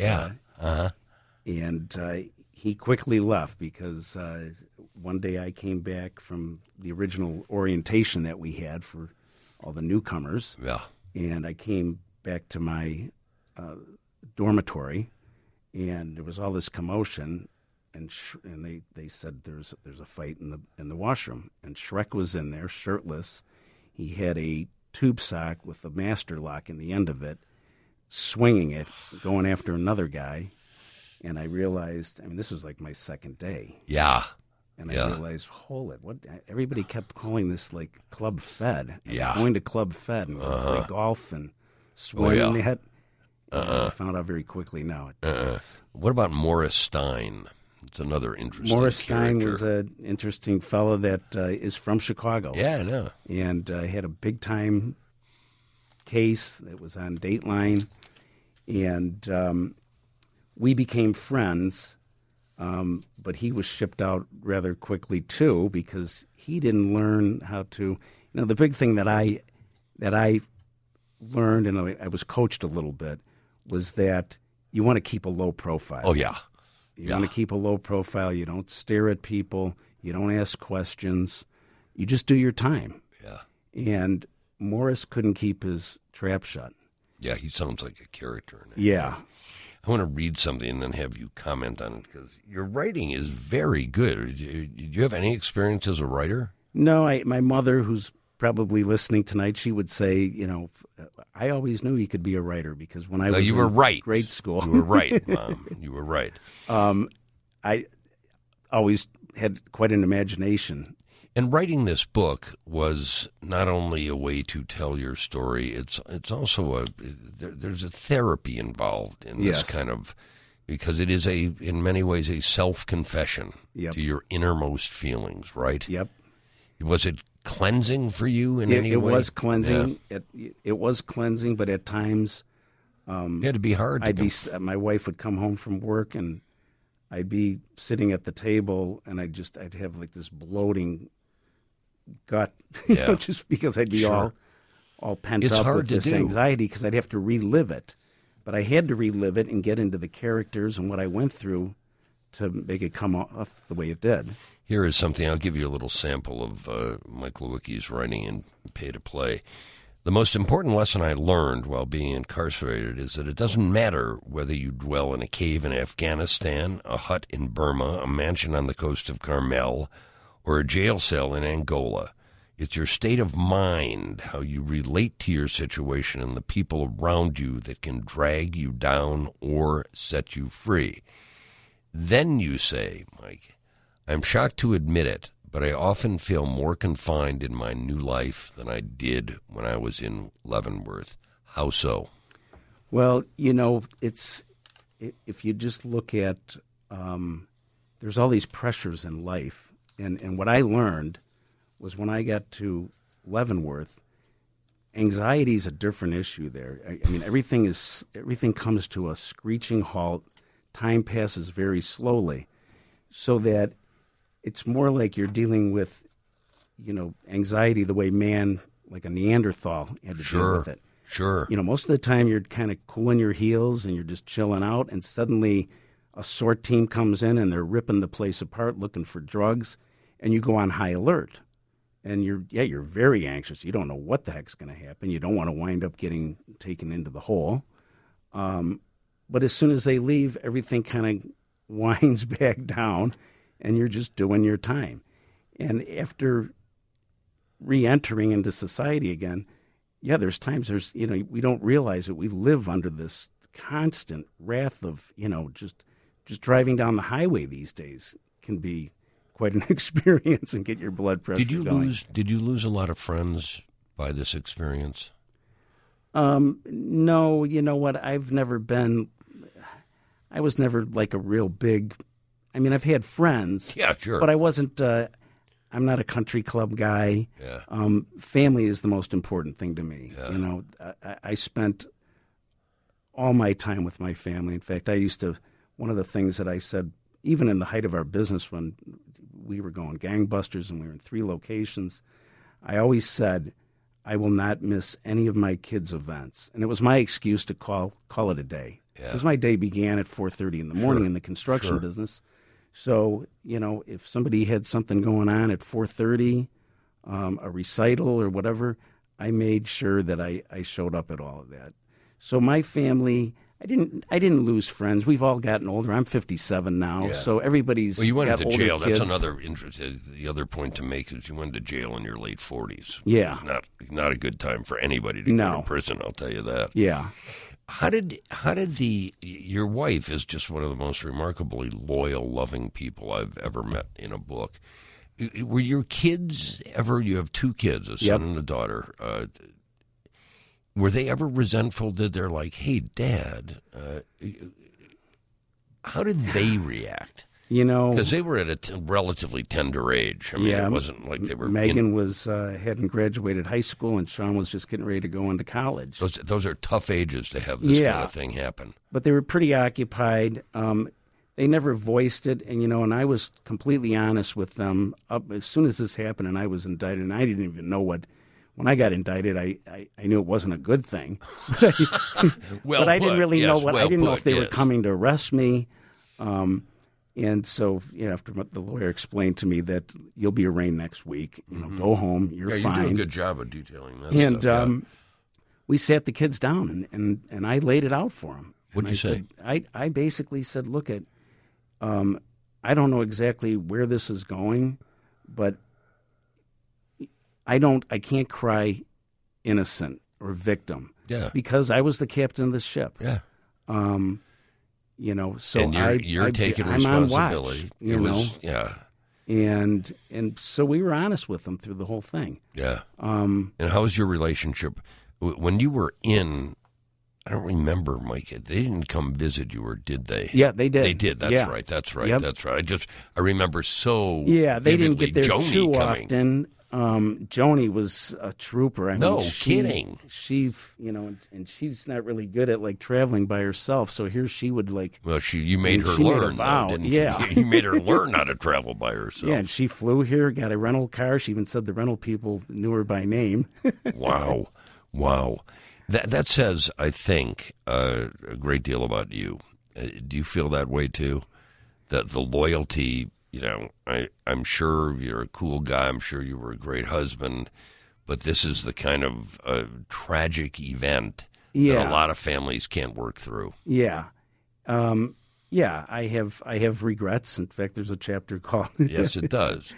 S10: he quickly left because one day I came back from the original orientation that we had for all the newcomers.
S1: Yeah,
S10: and I came back to my dormitory, and there was all this commotion, and they said there's a fight in the washroom, and Shrek was in there shirtless. He had a tube sock with a master lock in the end of it, swinging it, going after another guy, and I realized, this was like my second day.
S1: Yeah.
S10: And I realized, hold it, what? Everybody kept calling this like Club Fed.
S1: Yeah.
S10: Going to Club Fed and play golf and swing in the head. I found out very quickly now.
S1: What about Morris Stein? It's another interesting
S10: Morris Stein
S1: character.
S10: was an interesting fellow that is from Chicago.
S1: Yeah, I know.
S10: And had a big-time case that was on Dateline. And we became friends, but he was shipped out rather quickly, too, because he didn't learn how to... the big thing that I learned, and I was coached a little bit, was that you want to keep a low profile.
S1: Oh, yeah.
S10: You want to keep a low profile. You don't stare at people. You don't ask questions. You just do your time.
S1: Yeah.
S10: And Morris couldn't keep his trap shut.
S1: Yeah, he sounds like a character in it.
S10: Yeah.
S1: I want to read something and then have you comment on it because your writing is very good. Do you have any experience as a writer?
S10: No, my mother, who's probably listening tonight, she would say, I always knew you could be a writer because when I was
S1: you were right.
S10: grade school.
S1: You were right, Mom. You were right.
S10: I always had quite an imagination.
S1: And writing this book was not only a way to tell your story, it's also there's a therapy involved in this kind of, because it is in many ways a self-confession to your innermost feelings, right?
S10: Yep.
S1: Was it cleansing for you in any way?
S10: It was cleansing. Yeah. It was cleansing, but at times
S1: it had to be hard.
S10: My wife would come home from work and I'd be sitting at the table and I'd have like this bloating gut, just because I'd be all pent up with this anxiety because I'd have to relive it. But I had to relive it and get into the characters and what I went through to make it come off the way it did.
S1: Here is something. I'll give you a little sample of Mike Lewicki's writing in Pay to Play. The most important lesson I learned while being incarcerated is that it doesn't matter whether you dwell in a cave in Afghanistan, a hut in Burma, a mansion on the coast of Carmel, or a jail cell in Angola. It's your state of mind, how you relate to your situation and the people around you that can drag you down or set you free. Then you say, Mike, I'm shocked to admit it, but I often feel more confined in my new life than I did when I was in Leavenworth. How so?
S10: Well, it's if you just look at there's all these pressures in life. And what I learned was when I got to Leavenworth, anxiety is a different issue there. I mean, everything comes to a screeching halt. Time passes very slowly, so that it's more like you're dealing with, anxiety the way man, like a Neanderthal, had to deal with it.
S1: Sure.
S10: Most of the time you're kind of cooling your heels and you're just chilling out, and suddenly a SWAT team comes in and they're ripping the place apart looking for drugs. And you go on high alert, and you're very anxious. You don't know what the heck's going to happen. You don't want to wind up getting taken into the hole. But as soon as they leave, everything kind of winds back down, and you're just doing your time. And after re-entering into society again, there's times we don't realize it. We live under this constant wrath of just driving down the highway these days can be quite an experience and get your blood pressure going.
S1: Did you lose a lot of friends by this experience?
S10: No, you know what? I was never like a real big, I've had friends.
S1: Yeah, sure.
S10: But I wasn't, I'm not a country club guy.
S1: Yeah.
S10: Family is the most important thing to me.
S1: Yeah.
S10: I spent all my time with my family. In fact, one of the things that I said, even in the height of our business when we were going gangbusters and we were in 3 locations, I always said, I will not miss any of my kids' events. And it was my excuse to call it a day. Because my day began at 4:30 in the morning in the construction business. So, if somebody had something going on at 4:30, a recital or whatever, I made sure that I showed up at all of that. So my family, I didn't lose friends. We've all gotten older. I'm 57 now, so everybody's
S1: you went
S10: got
S1: into jail.
S10: Kids.
S1: That's another interest. The other point to make is you went to jail in your late 40s.
S10: Yeah,
S1: it's not a good time for anybody to go to prison. I'll tell you that.
S10: Yeah.
S1: How did your wife is just one of the most remarkably loyal, loving people I've ever met in a book. Were your kids ever? You have 2 kids, a son and a daughter. Were they ever resentful? Did they're like, hey, Dad, how did they react? Because they were at a relatively tender age. It wasn't like they were.
S10: Megan hadn't graduated high school, and Sean was just getting ready to go into college.
S1: Those are tough ages to have this kind of thing happen.
S10: But they were pretty occupied. They never voiced it, and I was completely honest with them as soon as this happened, and I was indicted, and I didn't even know what. When I got indicted, I knew it wasn't a good thing, but I didn't really know what. I didn't know if they were coming to arrest me. And so, after the lawyer explained to me that you'll be arraigned next week, go home, you're fine.
S1: You do a good job of detailing that
S10: and,
S1: stuff.
S10: we sat the kids down and I laid it out for them.
S1: What'd you say?
S10: I basically said, look, I don't know exactly where this is going, but I can't cry innocent or victim.
S1: Yeah.
S10: Because I was the captain of the ship.
S1: Yeah.
S10: So
S1: and you're taking responsibility.
S10: I'm on watch,
S1: Yeah.
S10: And so we were honest with them through the whole thing.
S1: Yeah. And how was your relationship when you were in? I don't remember, Mike. They didn't come visit you, or did they?
S10: Yeah, they did.
S1: They did. That's right. That's right.
S10: Yep.
S1: That's right. I remember so.
S10: Yeah, they didn't
S1: vividly
S10: get there
S1: Joni
S10: too
S1: coming.
S10: often. Joni was a trooper.
S1: Kidding.
S10: She, and she's not really good at like traveling by herself. So here she would like.
S1: Well, you made her learn, though, didn't you?
S10: Yeah,
S1: you made her learn how to travel by herself.
S10: Yeah, and she flew here, got a rental car. She even said the rental people knew her by name.
S1: Wow. That says, I think, a great deal about you. Do you feel that way too? That the loyalty. I'm sure you're a cool guy. I'm sure you were a great husband, but this is the kind of tragic event that a lot of families can't work through.
S10: Yeah. I have regrets. In fact, there's a chapter called.
S1: Yes, it does.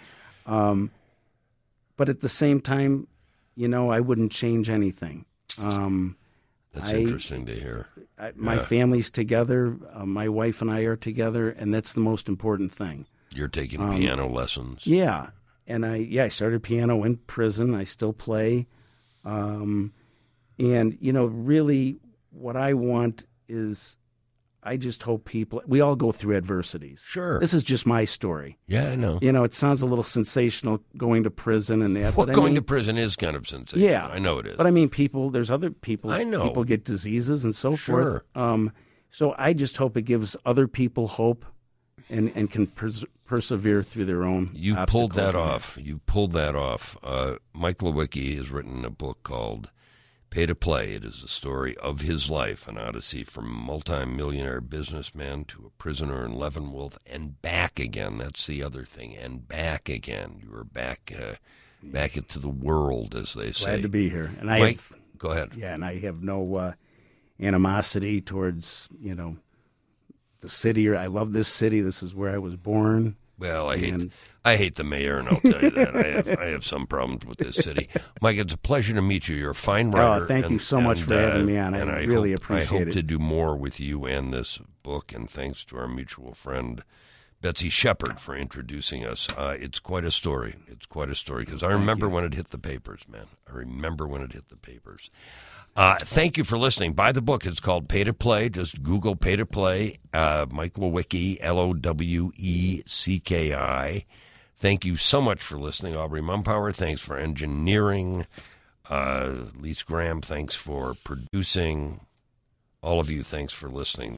S10: But at the same time, I wouldn't change anything.
S1: That's interesting to hear.
S10: My family's together. My wife and I are together, and that's the most important thing.
S1: You're taking piano lessons.
S10: Yeah. And I started piano in prison. I still play. And, really what I want is I just hope people – we all go through adversities.
S1: Sure.
S10: This is just my story.
S1: Yeah, I know.
S10: It sounds a little sensational going to prison and that.
S1: Well, going to prison is kind of sensational.
S10: Yeah.
S1: I know it is.
S10: But, there's other people.
S1: I know.
S10: People get diseases and so
S1: forth.
S10: So I just hope it gives other people hope and can persevere through their own
S1: You
S10: obstacles.
S1: You pulled that off. Mike Lewicki has written a book called Pay to Play. It is the story of his life, an odyssey from multi-millionaire businessman to a prisoner in Leavenworth and back again. That's the other thing, and back again. You were back into the world, as they say.
S10: Glad to be here. And
S1: Mike, go ahead.
S10: Yeah, and I have no animosity towards, the city. I love this city. This is where I was born.
S1: Well, I hate the mayor, and I'll tell you that. I have some problems with this city. Mike, it's a pleasure to meet you. You're a fine writer.
S10: Oh, thank you so much for having me on. I really appreciate it.
S1: I hope to do more with you and this book, and thanks to our mutual friend, Betsy Shepard, for introducing us. It's quite a story. Because I remember when it hit the papers, man. Thank you for listening. Buy the book. It's called Pay to Play. Just Google Pay to Play. Mike Lewicki, Lowecki. Thank you so much for listening. Aubrey Mumpower, thanks for engineering. Lise Graham, thanks for producing. All of you, thanks for listening.